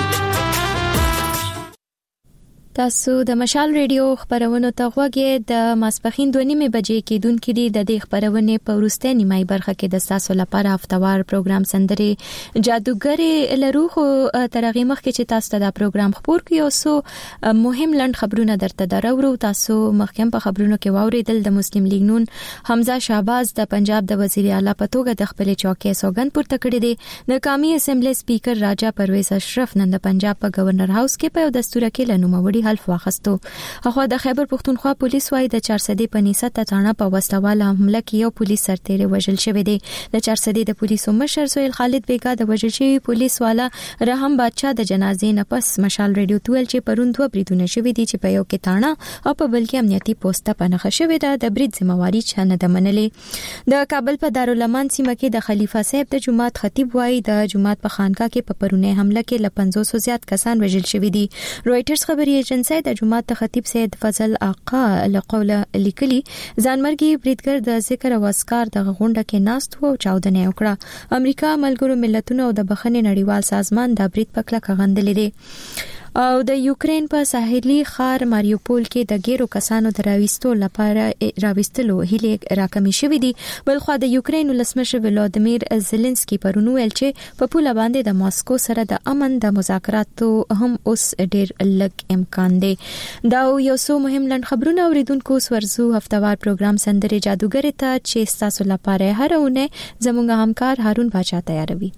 تاسو د مشال ریډیو خبرونو ته غوږی د ماسپخین 2:30 بجې کې دونکو دی د دې خبرونه په ورسته نیمای برخه کې د تاسو لپاره هفتوار پروګرام سندري جادوګری لرو خو ترغه مخ کې چې تاسو ته دا پروګرام خبر کیو سو مهم لند خبرونه درته درو. تاسو مخکم په خبرونو کې واوریدل د مسلم لیگ نون حمزه شهباز د پنجاب د وزیر اعلی په توګه د خپل چوکۍ سوګند پورته کړی دی. د قومي اسمبلی سپیکر راجا پرویز اشرف نن د پنجاب په گورنر هاوس کې په دستور کې لنوموړي حلف واخستو. هغه د خیبر پختونخوا پولیس وايي د 400 په نسبت تاڼه په وسلواله حمله کې یو پولیس سرتیری وژل شوی دی. د 400 د پولیسو مشر سہیل خالد بیگا د وژل شوی پولیس والا رحم بادشاہ د جنازې نه پس مشال ریډیو تول چې پروند دوه بریدونه شوی دي چې په یو کې تاڼه او په بل کې امنیتي پوسټه پنهخه شوی ده. د برید ذمہواری چانه د منلې. د کابل په دارالمان سیمه کې د خلیفہ صاحب د جماعت خطیب وايي د جماعت په خانقاه کې په پرونه حمله کې ل 500 زیات کسان وژل شوی دي. رويټرز خبري ایجنسی د جماعت خطیب سید فضل آقا لقوله لیکلي ځانمرګي بریدګر د ذکر او اسکار د غونډه کې ناست وو او چاودنه وکړه. امریکا ملګرو ملتونو او د بخښنې نړیوال سازمان د برید په کلکه غندلې دي. او د یوکرين په ساحلي ښار ماریوپول کې د ګیرو کسانو د راوستلو هیله راکمې شوې دي. بلخو د یوکرين ولسمشر ولادیمیر زيلنسکي پرونو ویل چې په پوله باندې د ماسکو سره د امن د مذاکراتو هم اوس ډېر لږ امکان دی. دا یو څو مهم لند خبرونه اوریدونکو سورزو هفتوار پروګرام سندري جادوګر ته چې تاسو لپاره هرونه زموږ همکار هارون باچا تیاروي.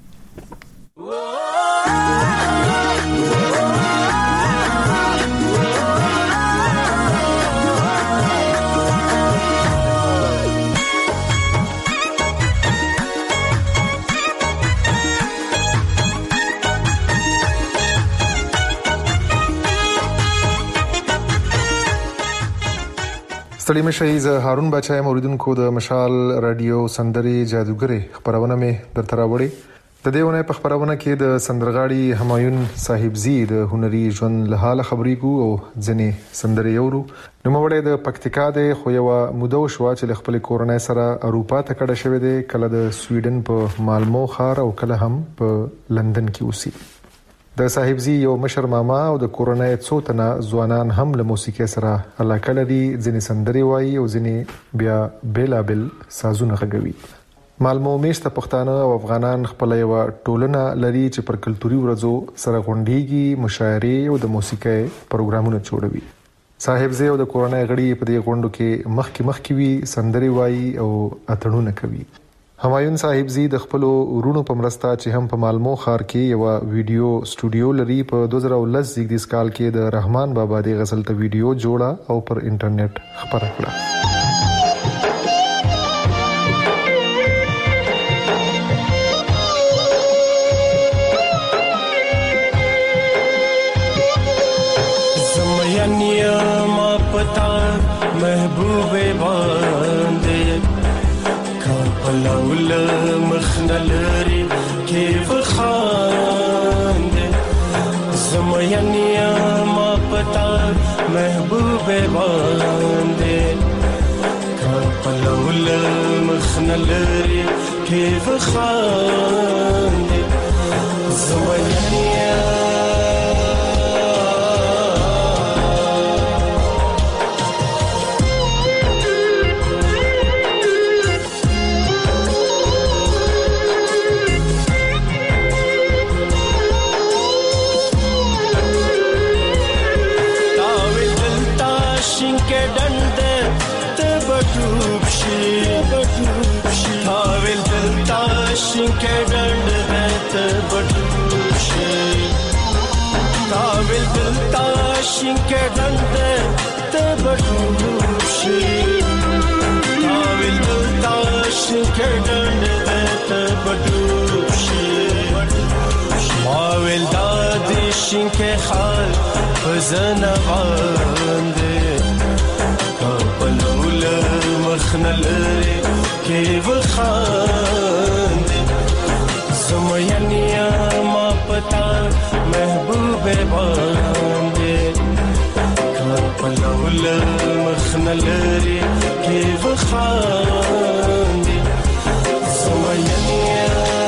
ستړي مشي زه هارون بچای موریدونکو د مشال رادیو سندري جادوګری خبرونه مې درته راوړي. د دېونه په خبرونه کې د سندرغاړي همایون صاحبزی د هنري ژوند له حاله خبرې کو او ځنې سندري یورو. نو موړې د پکتیکا د خو یو مودو شو چې خپل کورنۍ سره اروپا ته کډه شوې ده. کله د سویډن په مالمو ښار او کله هم په لندن کې اوسي. د صاحبزی یو مشر ماما او د کورنۍ څو تنه ځوانان هم له موسیقي سره علاقه لري. ځینې سندري وایي او ځینې بیا بیلابل سازونه غږوي. مالمو میشته پښتانه او افغانان خپل یو ټولنه لري چې پر کلتوري ورځو سره غونډيږي، مشاعرې او د موسیقي پروګرامونه جوړوي. صاحبزی او د کورنۍ غړي په دې غونډو کې مخکې وي، سندري وایي او اتړونه کوي. همایون صاحبزی د خپل ورونو په مرسته چې هم په مالمو ښار کې یو ویډیو سټوډیو لري، په 2010 زیږدیز کال کې د رحمان بابا د غزل ته ویډیو جوړه او پر انټرنیټ خبره کړه. زمینیا ما پتا محبوب باندې پلول مخنلری کیف خاند زمینیا ما پتا محبوب باندې پلول مخنلری کیف خاند زمینیا شینکه ډنډ ته بټوشه تاویل دلتا شینکه ډنډ ته بټوشه تاویل دلتا شینکه ډنډ ته بټوشه ماویل دادی شینکه خال پزنه باندې کپلول مخنلری کې وخاندې زمینیا ما پتا محبوب باندې کپلول مخنلری کې وخاندې زمینیا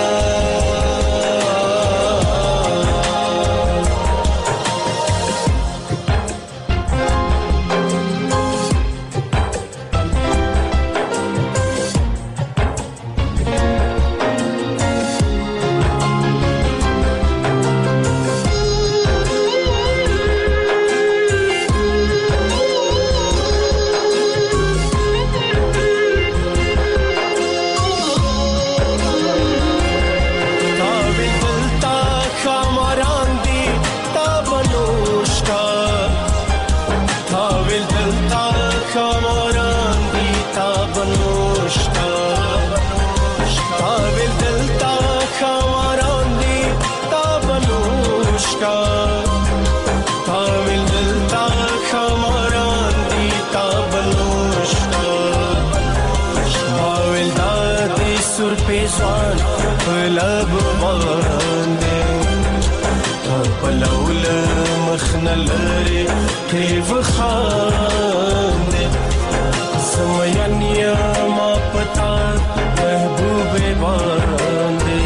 لب باندې کپلول مخنلری کیف خاندې سمینیا ما پتا محبوب باندې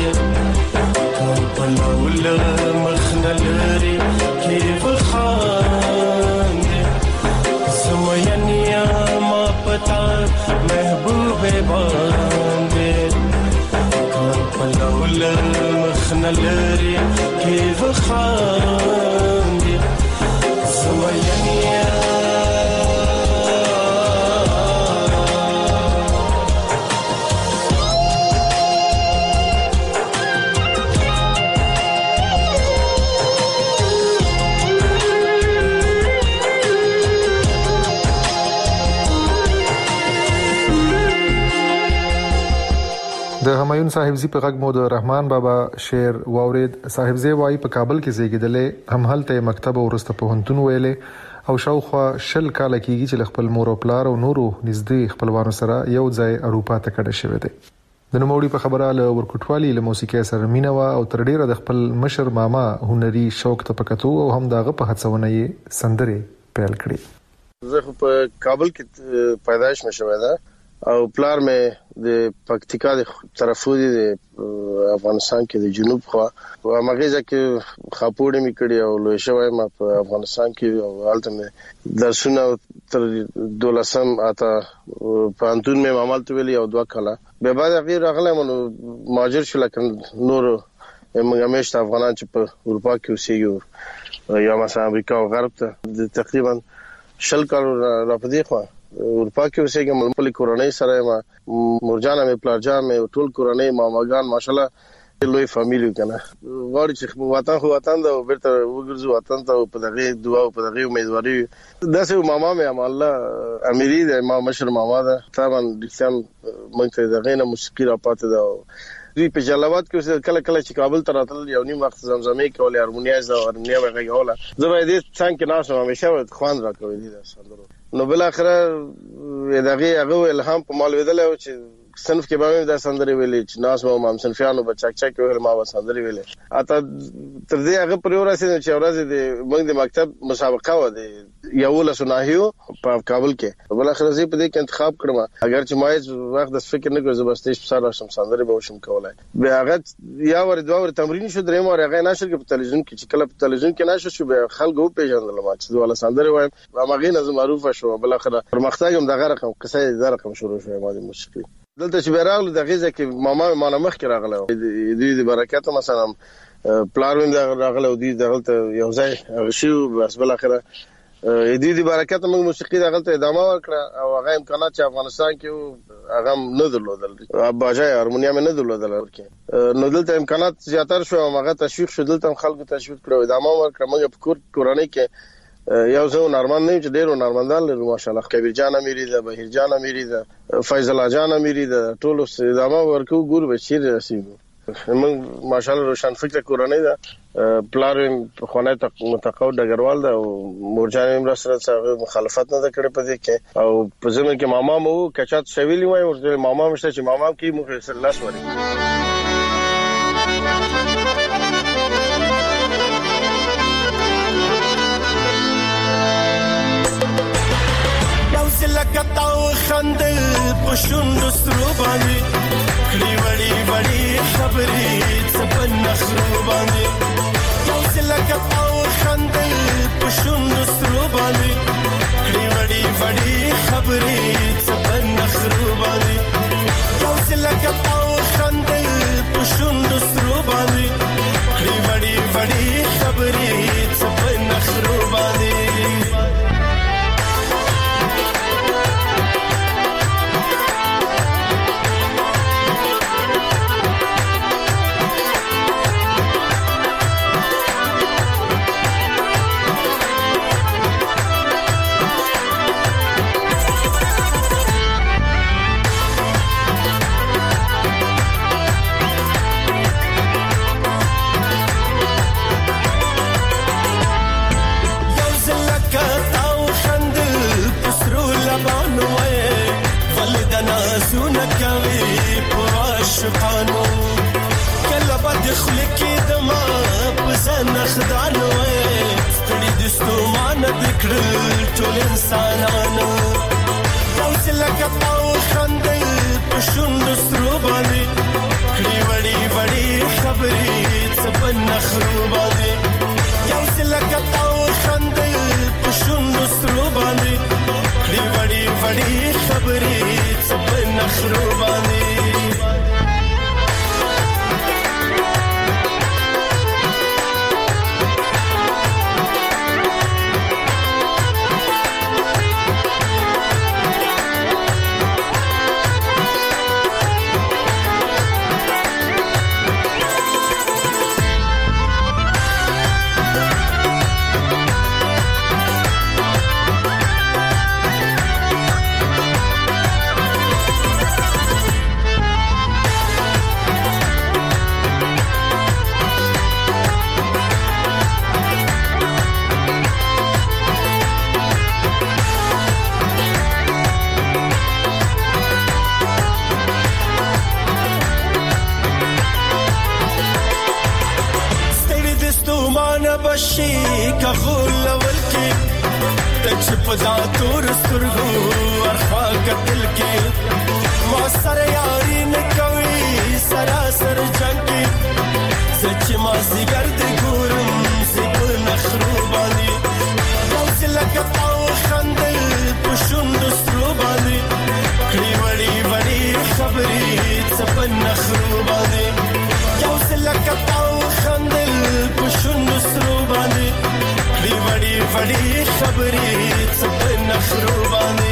کپلول مخنلری کیف خاندې سمینیا ما پتا محبوب باندې پلول مخنلری کې وخاندې سمینیا د همایون صاحبزی په غږ مو د رحمان بابا شعر واورید. صاحبزی وایي په کابل کې زیږیدلې هم هلته مکتب او ورسته پوهنتون ویلې او شاوخوا 10 کال کېږي چې خپل مور او پلار او نورو نږدې خپلوانو سره یو ځای اروپا ته کډه شوی دی. د نوموړي په خبره له ورکوټوالي له موسیقي سره مینه وا او تر ډیره د خپل مشر ماما هنري شوق ته پکتو او هم داغه په هڅونه یې سندره پیل کړې. زه په کابل کې پیدایش مې شوې ده او پلار مې د پکتیکا د طرفو دی افغانستان کې د جنوب خوا او مغزه کې خاپوړې مې کړې او لوی شوی ما په افغانستان کې او حالت مې درسونه تر 12 اته پانتون مې معاملات ویلي او 2 کاله به بعد غیر راغله مونږ ماجر شو لکه نور موږ همیشه افغانان چې په اروپا کې اوسېږو یا مثلا امریکا او غرب ته تقریبا 10 کال را پدې خو اروپا کې اوسېږم خپل کورنۍ سره ما مرجان مې پلارجان مې ټول کورنۍ ماماګان ماشالله لوی فامیلی کنه غواړي چې وطن دا بیرته وګرځو وطن ته په دغه دعا او په دغه امیدواري داسې ماما مې الله امیری د ما مشر ماما ده طبعا دښتم مونږ ته دغه نه موسیقي را پاتې ده دوی په جلاوات کې کله کله چې کابل ته راتل یو نیم وخت زمزمې کولې هارمونیا غږوله زه به دې څنګه ناسم همیشه خوان راکوي دي سندرو نو بل اخره دغه هغه الهام په مال ویدل او چې صنف کې باندې د سندري ویلې چې ناس مو مام صنفیانو بچاک چاک ویل ما و سندري ویلې اته تر دې هغه پر ورسې چې ورځ د موږ د مکتب مسابقه و دي یو له سناهیو په کابل کې بل اخر زی په دې کې انتخاب کړم اگر چې ما وخت د فکر نه کوم زبستې سره شم سندري به وشم کولای به هغه یا ور دوه ور تمرین شو درې مو هغه نشر کې په تلویزیون کې چې کله په تلویزیون کې نشر شو به خلکو پیژندل ما چې دوه سندري وایم هغه نظم معروف شو بل اخر پرمختګ هم دغه رقم قصه د رقم شروع شو ما د موسیقي دلته چې بیرغله د غیزه کې ماما مخ کې راغله د برکات مثلا پلار وین راغله او دې دغه یو ځای غشي بس بل اخره دې برکت موږ موسیقي دغلته ادامه ورکړه او هغه امکانات چې افغانستان کې هغه نه درلودل باجای هارمونیم نه درلودل ورکه نو دلته امکانات زیاتر شو هغه تشویق شو دلته خلکو تشویق کړو ادامه ورکړه موږ په کورنۍ کې یو څو نارمن نه چې ډیرو نارمندان لري ماشاءالله کبیر جان امیری ده بهیر جان امیری ده فیض الله جان امیری ده ټول ادامه ورکو ګور بشیر رسیدو موږ ماشاءالله روشن فکر کورنۍ ده پلارین خونه متقاعد ډګروال ده او مورجان امر سره څنګه مخالفت نه کړې پدې کې او په زمين کې ماما مو کچات شویلی وای ورته ماما مشته چې ماما کې مخ سره لاس وري لکتاو خندل پښوند سترو باندې کړي وړي وړي خبرې څپن نخرو باندې یو لکتاو خندل پښوند سترو باندې کړي وړي وړي خبرې څپن نخرو باندې یو لکتاو خندل پښوند سترو باندې کړي وړي وړي خبرې څپن نخرو باندې شقانو کله بد خلکی دما پزن خدانو ستړي دستومان دکړل ټول انسانانو اوس لکه پاو خندل پښوند سترو باندې کړي وړي وړي خبرې څپن نخرو باندې اوس لکه پاو خندل پښوند سترو باندې کړي وړي وړي خبرې څپن نخرو باندې بشي كغول ولكي تجب ذاتور سترغو ارخا قتل كي ما سر ياري نكوي سراسر جنكي سچ ما زيگرد گورم زيب نخروباني روز لکتاو خندل پشند ستروباني کڑی وڑی وڑی خبری څپن نخروباني روز لکتاو خندل پشند ستروباني کڑی وڑی وڑی خبری څپن نخروباني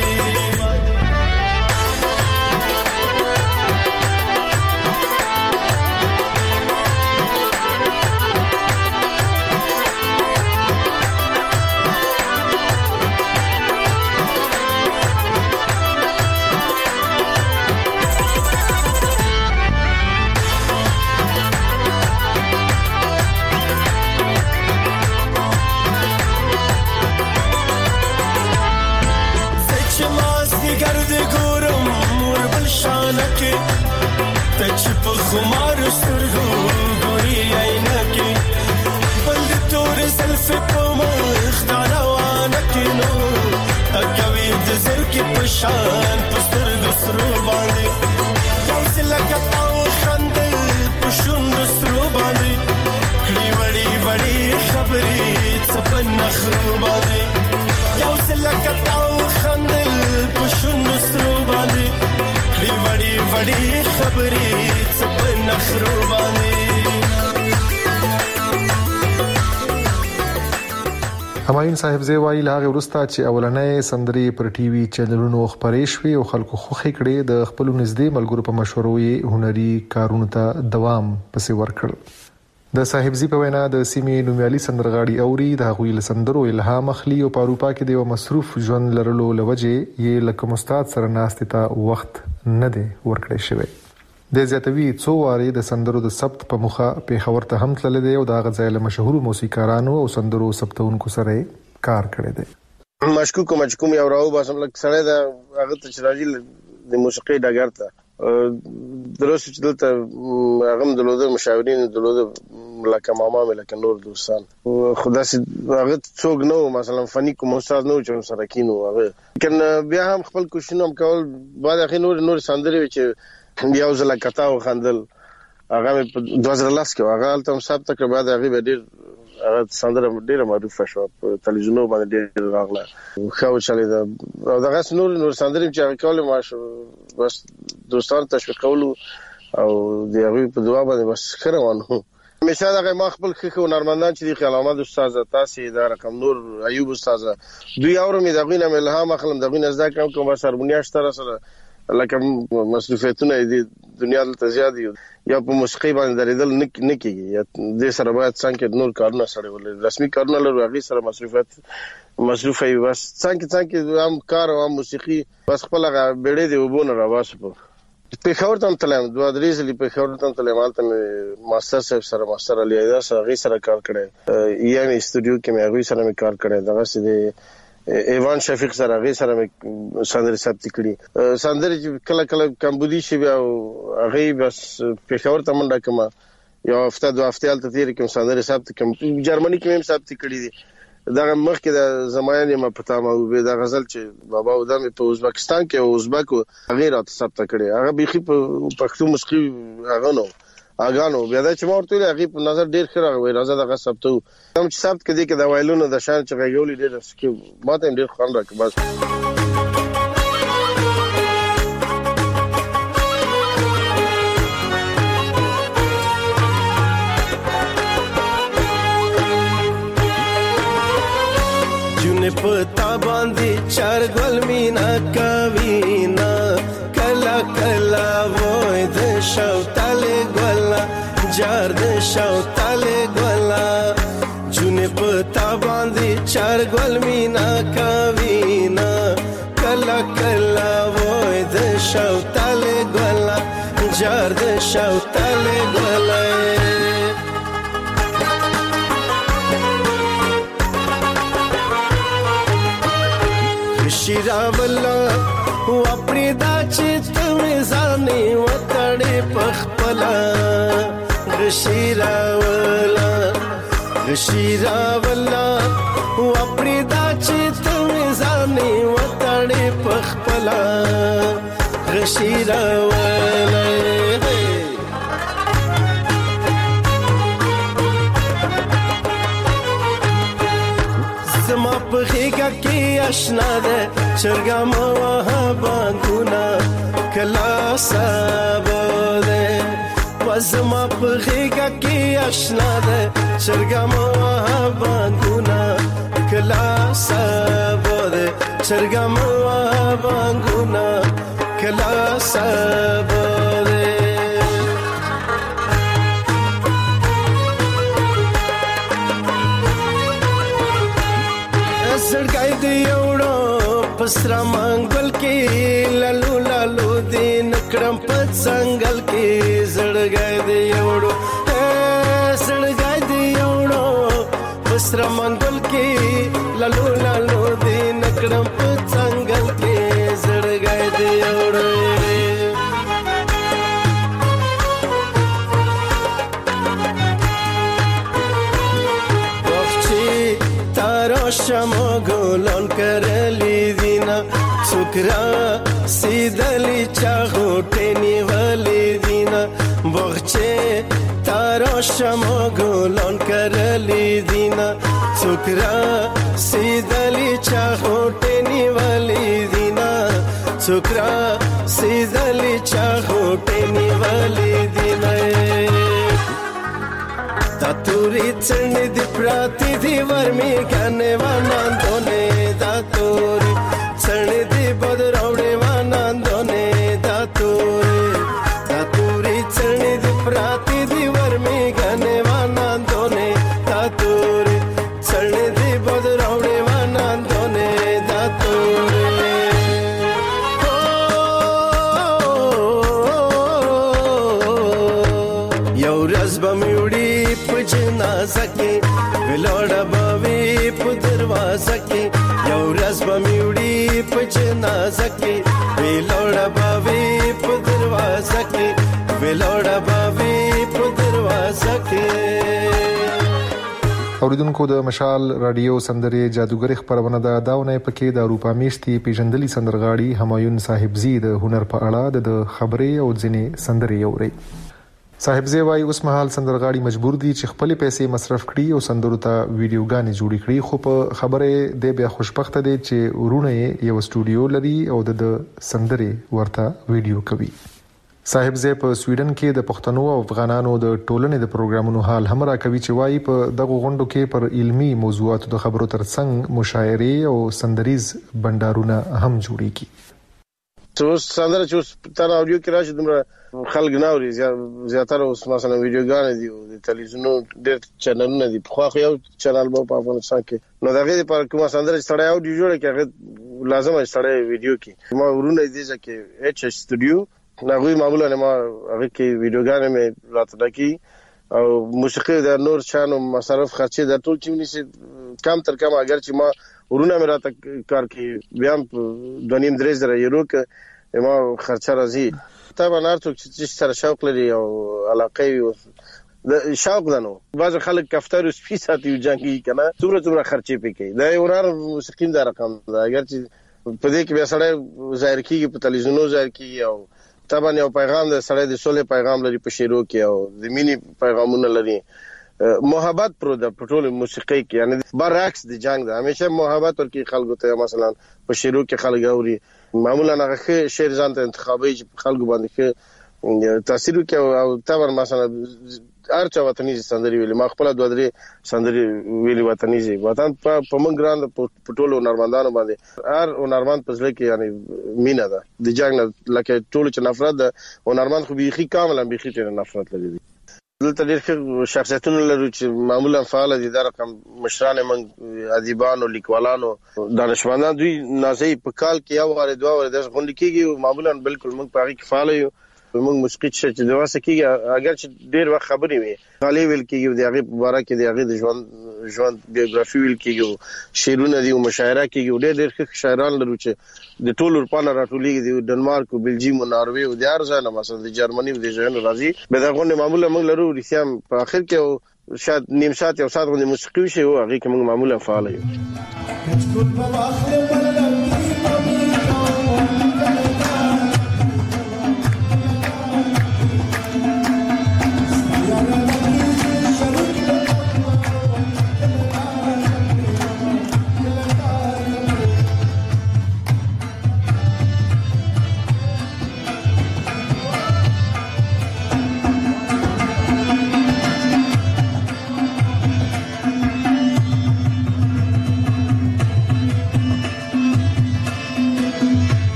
تچپ خمار سترگو گوری عینکی بلد تور زلف پمخ داروانکی نو اکوی دزر کی پشان پسترگو سرو باندی یوز لکتاو خندل پشند سرو باندی کڑی وڑی وڑی خبری څپن نخرو باندی یوز لکتاو خندل پشند سرو باندی کڑی وڑی وڑی خبری څپن نخرو باندې. همایون صاحبزی وایي له هغه وروسته چې اولنۍ سندرې پر ټي وي چینلونو خبرې شوې او خلکو خوښې کړې د خپل نږدې ملګرو په مشورو یې هنري کارونو ته دوام پسې ورکړ. د صاحبزی په وینا د سیمې نومیالي سندرغاړي اوري د هغوی له سندرو الهام اخلي او په اروپا کې د یو مصروف ژوند لرلو لوجه یې لکه استاد سره ناستې ته وخت نه دی ورکړی شوی. د زیاتوي څو واري د سندرو د ثبت په مخه پیښور ته هم تللی دی او د هغه ځای له مشهورو موسیقارانو او سندرو ثبتونکو سره کار کړی دی. مشکوم یو راو باسم لکه سره د هغه ته راځي د موسیقي ډګر ته درست چې دلته هغه دلوده مشاورین دلوده لکه ماما لکه نور دوستان خدا سي هغه څوک نو مثلا فني کوم استاد نو چې سره کینو هغه کنه بیا هم خپل کوشنه هم کول بعد اخی نور سندري چې بیا وزله کتاو خندل هغه په 2010 کې هغه تم صاحب تک بعد هغه به ډیر هغه سندره ډیره معروفه شو په تلویزیون باندې ډیر راغله خو چالي دا او دغه نور سندري چې کول ما بس دوستان تشویقولو او د هغه په دعا باندې بس خروانو همیشه دغه ما خپل خو نرمندان چې د خلامت استاد تاسو دا رقم نور ایوب استاد دوی اورم دغه نه الهام اخلم دغه نه ځکه کوم سربنیا شتره سره لکه مصروفیتونه د دنیا ته زیات دي یا په موسیقي باندې درېدل نه کیږي یا د سره باید څنګه نور کارونه سره ولې رسمي کارونه لرو هغه سره مصروف وي بس څنګه هم کار او موسیقي بس خپل بیړې دی وبونه راواسه په خبر ته تلم دوه درې ځلې په خبر ته تلم مالته ماستر صاحب سره ماستر علي ایدا سره هغه سره کار کړی یعنی استودیو کې مې هغه سره کار کړی دغه سره ایوان شفیق سره هغه سره سندري ثبت کړي سندري کله کله کمبودي شي بیا هغه بس په خبر ته منډه کما یو هفته دوه هفته الته تیر کوم سندري ثبت کوم جرمني کې هم ثبت کړي دي دا مخکې د زمانه ما پتا ما به دا غزل چې بابا ودم په ازبکستان کې او ازبکو غیر ثبت کړي هغه بيخي په پښتو موسیقي هغه نو اګانو بیا دا چې مورته هغه په نظر ډیر ښه راغی راځه دغه ثبتو هم چې ثبت کړي کې د وایلونو د شان چې غوړي ډیر سکه ماته ډیر خوان راکې بس جن پتا باندې چار ګل مینا کوینا کلا کلا وای د شوتاله ګلا جار د شوتاله ګلا جن پتا باندې چار ګل مینا کوینا کلا کلا وای د شوتاله ګلا جار د شوتاله ګلا شیراولا وپری دا چې تمه ځانې وتړې پخپلا غشیراولا وپری دا چې تمه ځانې وتړې پخپلا غشیراولا زما په خېګه کې آشنا ده چرګا مو وهبانګونا کلا سابده وزما په خېګه کې آشنا ده چرګا مو وهبانګونا کلا سابده چرګا مو وهبانګونا کلا سابده زړګای دی یوړو پسرا منګل کې لالو لالو دین کړم په څنګل کې زړګای دی یوړو زړګای دی یوړو پسرا منګل کې لالو لالو دین کړم په څنګل کې زړګای دی یوړو شمو ګلون کرلی دینا سکرا سیدلی چا غټنی ولی دینا بغچه تارا شمو ګلون کرلی دینا سکرا سیدلی چا غټنی ولی دینا سکرا سیدلی چا غټنی ولی دینا تاتور توري څنډې د پراتی دی ورمي کنه واناندونه دا توري څنډې دی بدراوړې واناندونه دا توري څنډې د پراتی دی ورمي کنه واناندونه دا توري څنډې دی بدراوړې واناندونه دا توري یو ورځ به مې وړي په جنازه کې ولاړه به وي په دروازه کې یو ورځ به مې وړي په جنازه کې ولاړه به وي په دروازه کې ولاړه به وي په دروازه کې. اوریدونکو د مشال رادیو سندرې جادوګر خبرونه دا ونه پکې د اروپا میشتي پیژندلي سندرغاړي همایون صاحبزی د هنر په اړه د خبرې او ځینې سندرې اوري. صاحبزی وايي اوس مهال سندرغاړي مجبور دي چې خپل پیسې مصرف کړي او سندرو ته ویډیوګانې جوړې کړي خو په خبره د بیا خوشبخته دي چې ورونه یو سټوډیو لري او د سندرې ورته ویډیو کوي. صاحبزی په سویډن کې د پښتنو او افغانانو د ټولنې د پروګرامونو حال هم راکوي چې وايي په دغه غونډو کې پر علمي موضوعاتو د خبرو ترڅنګ مشاعرې او سندریز بندرونه هم جوړیږي. سندره چې تر اوريو کې راشي دومره خلک نه اوري زیاتره اوس مثلا ویډیوګانې دي او د تلویزیونو ډېر چینلونه دي خو یو چینل په افغانستان کې نو دغه لپاره کومه سندره سړی اوري جوړه کې لازم سړی ویډیو کې ما ورونه دي چې ایچ سټوډیو نغوی معمولا ما هغه کې ویډیوګانې مې راتل کی او موسیقي د نور چانو مصرف خرچې د ټول چېونی سي کم تر کم اگر چې ما ورونه مې راته کار کې بیا 2.5-3 یورو کې ما خرچه راځي طبعا هر څوک چې سره شوق لري او علاقه وي د شوق دنو بعض خلک کفتر او سپي ساتي جنگي کنه څومره خرچې پکې دا یو نار موسیقي دا رقم دا اگر چې په دې کې بیا سره ظاهر کیږي په تلویزیونو ظاهر کیږي او طبعا یو پیغام د سره د سولې پیغام لري په شیرو کې او د مینی پیغامونه لري محبت پر د پټول موسیقي کې یعنی برعکس د جنگ ده همیشه محبت ورکی خلکو ته مثلا په شیرو کې خلک اوري معمولا هغه شعر ځان ته انتخابي خلکو باندې کې تاثیر کوي او طبعا مثلا ارچا وطني سندري ویلي ما خپل دوه درې سندري ویلي وطني وطن په موږ ګران پټولو نرمندانو باندې هر نرمند پسله کې یعنی مینا ده د جنگ لکه ټول چې نفرت ده او نرمند خو بيخي کاملا بيخي ته نفرت لري دلته ډېر شخصیتونه لري چې معمولا فعال دي د رقم مشران من ادیبانو لیکوالانو دانشمندان دوی نازي په کال کې یو غره دوه ور د غونډه کېږي معمولا بالکل موږ په هغه کې فعال یو موږ موسیقي چې د واسه کېږي اگر چې ډېر وخت خبرې وي غالي ویل کېږي د هغه مبارک دی هغه د ژوند بیوګرافي ویل کېږي شعرونه دي او مشاعره کېږي ډېر شاعران لرو چې د ټولو اروپا نه راټولېږي د ډنمارک او بلجیم او ناروې او د ارزانه مثلا د جرمني او د ژوند راځي به دا غونډه معمولا موږ لرو ریسام په اخر کې شاید نیم ساعت یو ساعت غونډه موسیقي شي او هغه کې موږ معمولا فعال یو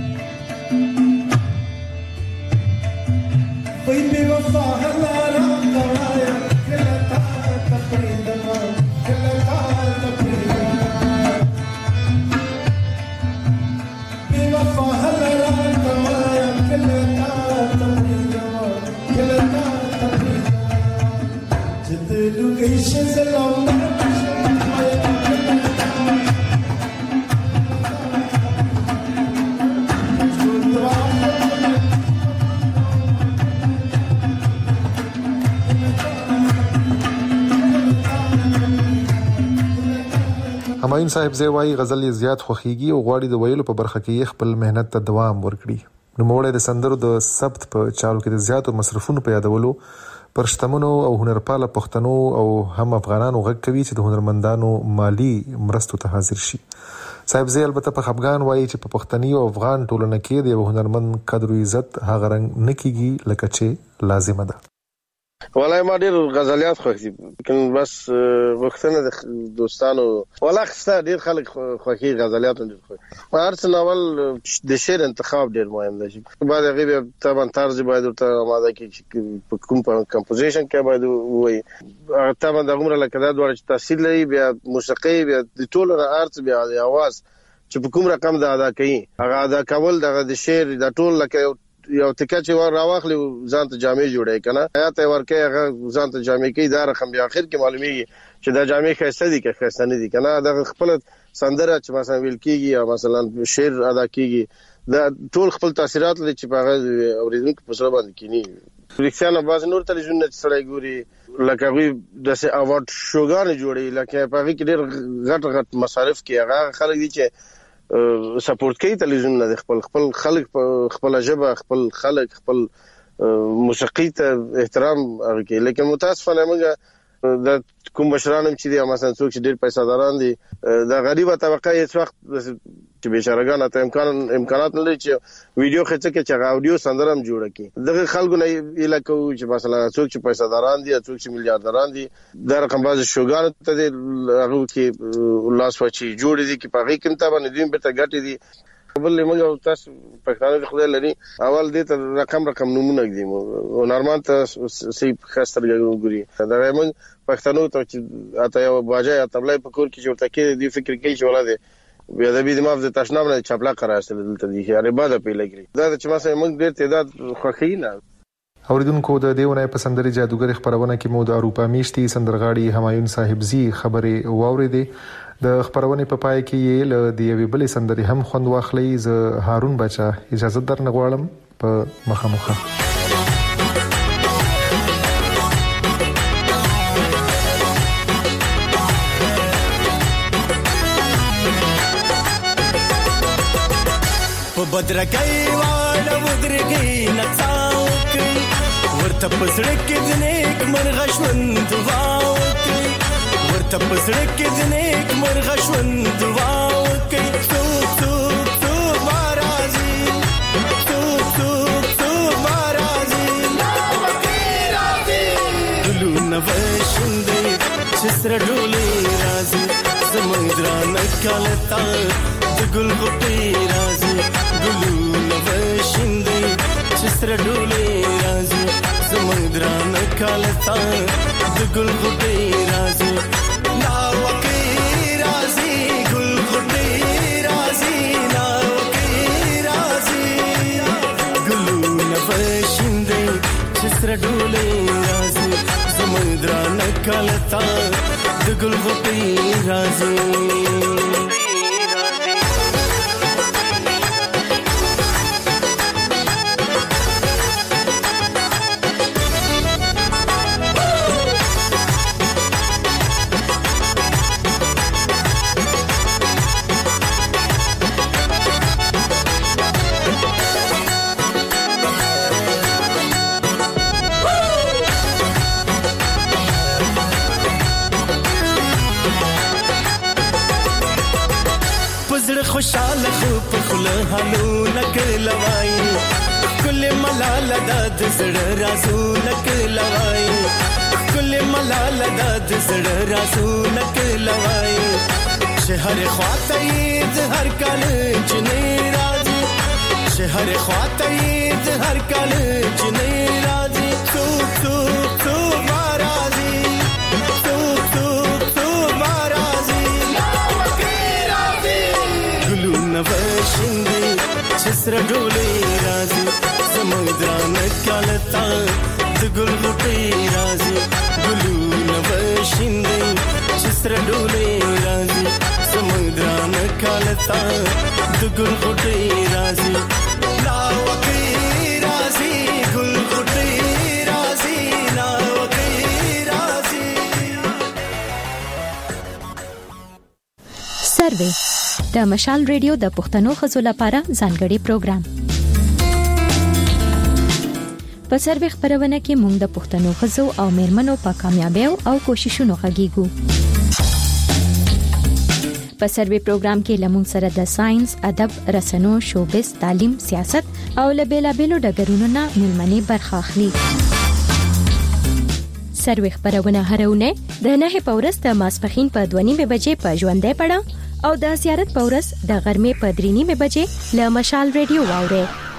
وای بے وفا هلارا همایون صاحب زوی غزل زیات خوخیږي او غواړي د ویلو په برخه کې خپل مهنت ته دوام ورکړي. نو موږ د سندرو د ثبت په چارو کې د زیاتو مصرفونو په یادولو پر شتمنو او هنرپاله پښتنو او هم افغانانو غږ کوي چې د هنرمندانو مالی مرستو ته حاضر شي. صاحب زی البته په خفګان وایي چې په پښتني او افغان ټولنه کې د یو هنرمند قدر او عزت هغه رنګ نه کیږي لکه چې لازمه ده. والله ما ډیر غزلیات خوښي لیکن بس وختونه د دوستانو والله خسته ډیر خلک خوښي غزلیات ډیر خوښي هر څه ناول د شعر انتخاب ډیر مهم دی بعد هغه طبعا طرز باید ورته آماده کړي په کوم کمپوزیشن کې باید وي طبعا د عمر لکه دا ډول تاثیر لري بیا موسیقي بیا د ټولو ارت بیا د आवाज چې په کوم رقم دا ادا کوي هغه ادا کول د شعر د ټول لکه یو تکه چې ور راوخلی ځان ته جامې جوړه کنه حیات ورکه هغه ځان ته جامې کوي دا رقم بیا اخر کې معلومیږي چې دا جامې خسته دي که خسته نه دي کنه دا خپل سندره چې مثلا ویل کیږي یا مثلا شعر ادا کیږي دا ټول خپل تاثیرات لري چې په هغه اوریدونکو په سره باندې کینی ریکسانه باز نور تلویزیون نه سړی ګوري لکه وی د اوارد شوګان جوړي لکه په هغه کې ډېر غټ مصارف کې هغه خلک دي چې سپورټ کوي تلویزیون نه خپل خلک خپل ژبه خپل خلک خپل موسیقي ته احترام کوي لیکن متاسفانه موږ د کوم مشرانم چې دی مثلا څوک چې ډېر پیسې داران دي د غریبه طبقه هیڅ وخت چې بیچارهګان ته امکانات نه لري چې ویډیو خچه کې چې اډیو سندرم جوړه کی دغه خلکو نه الکو چې مثلا څوک چې پیسې داران دي څوک چې میلیارډران دي د رقم باز شوګان ته د هغه کې لاس وچی جوړ دي چې په هغه کې ته باندې دیم په ګټي دي بل موږ تاسو پښتانه خدای لري اول دې ته رقم نمونه دي او نورمال ته سي خاصتر ګوري دا موږ پښتنو ته چې اته یو باجه یا تبلای په کور کې جوړ تکي دي فکر کوي چې ولاده بیا د دې ماف د تشنام نه چپلا قراستل دلته دي یاره بعد په لګري دا چې مثلا موږ ډېر تعداد خوخي نه اوریدونکو د دیونه په سندري جادوګر خبرونه کې مو د اروپا میشتي سندرغاړي همایون صاحب زی خبره واوریدې د خبرونه په پای کې یې ل دی وی بلې سندري هم خوند واخلي ز هارون بچا اجازه در نغواړم په مخامخه په بدرګي واړه ودرګي نڅاوکي ورته پسړ کې د نیک مرغ ژوند دعا وکي ورته پسړ کې د نیک مرغ ژوند دعا وکي څوک څوک څوک مارازي څوک څوک څوک مارازي دلونه وشندې چې سره ډولې راځي سمندرانه کالتا د ګل غوټې راځي ګلونه وشندې چې سره ډولې راځي سمندرانه کالتا د ګل غوټې راځي ناوکې راځي ګل غوټې راځي ناوکې راځي ګلونه وشندې چې سره ډولې راځي سمندرانه کالتا د ګل غوټې راځي خوشاله خو په خله هلو نکلوای کله ملال د زړه رازو نکلوای کله ملال د زړه رازو نکلوای شهر خاطید هر کله چنی راځي شهر خاطید هر کله چنی راځي څوک څوک څوک سره ډولې راځي زموږ درانه کالتا د ګل غوټې راځي ګلونه بشیندې چې سره ډولې راځي زموږ درانه کالتا د ګل غوټې راځي لا وکي راځي ګل غوټې راځي لا وکي راځي. سروې د مشال ریډیو د پښتنو خزو لپاره ځانګړي پروګرام. په سروې خبرونه کې موږ د پښتنو خزو او میرمنو په کامیابیو او کوششونو غږیږو. په سروې پروګرام کې لمون سره د ساينس، ادب، رسنو، شوبز، تعلیم، سیاست او لبیلابیلو ډګرونو نه ملمنې برخه اخلي. سروې خبرونه هرونه د 9 پورس د ماسپخین په 2:30 بجې په ژوندې پړه او د زیارت پورس د غرمې په 3:30 بجې له مشال ریډیو واوري.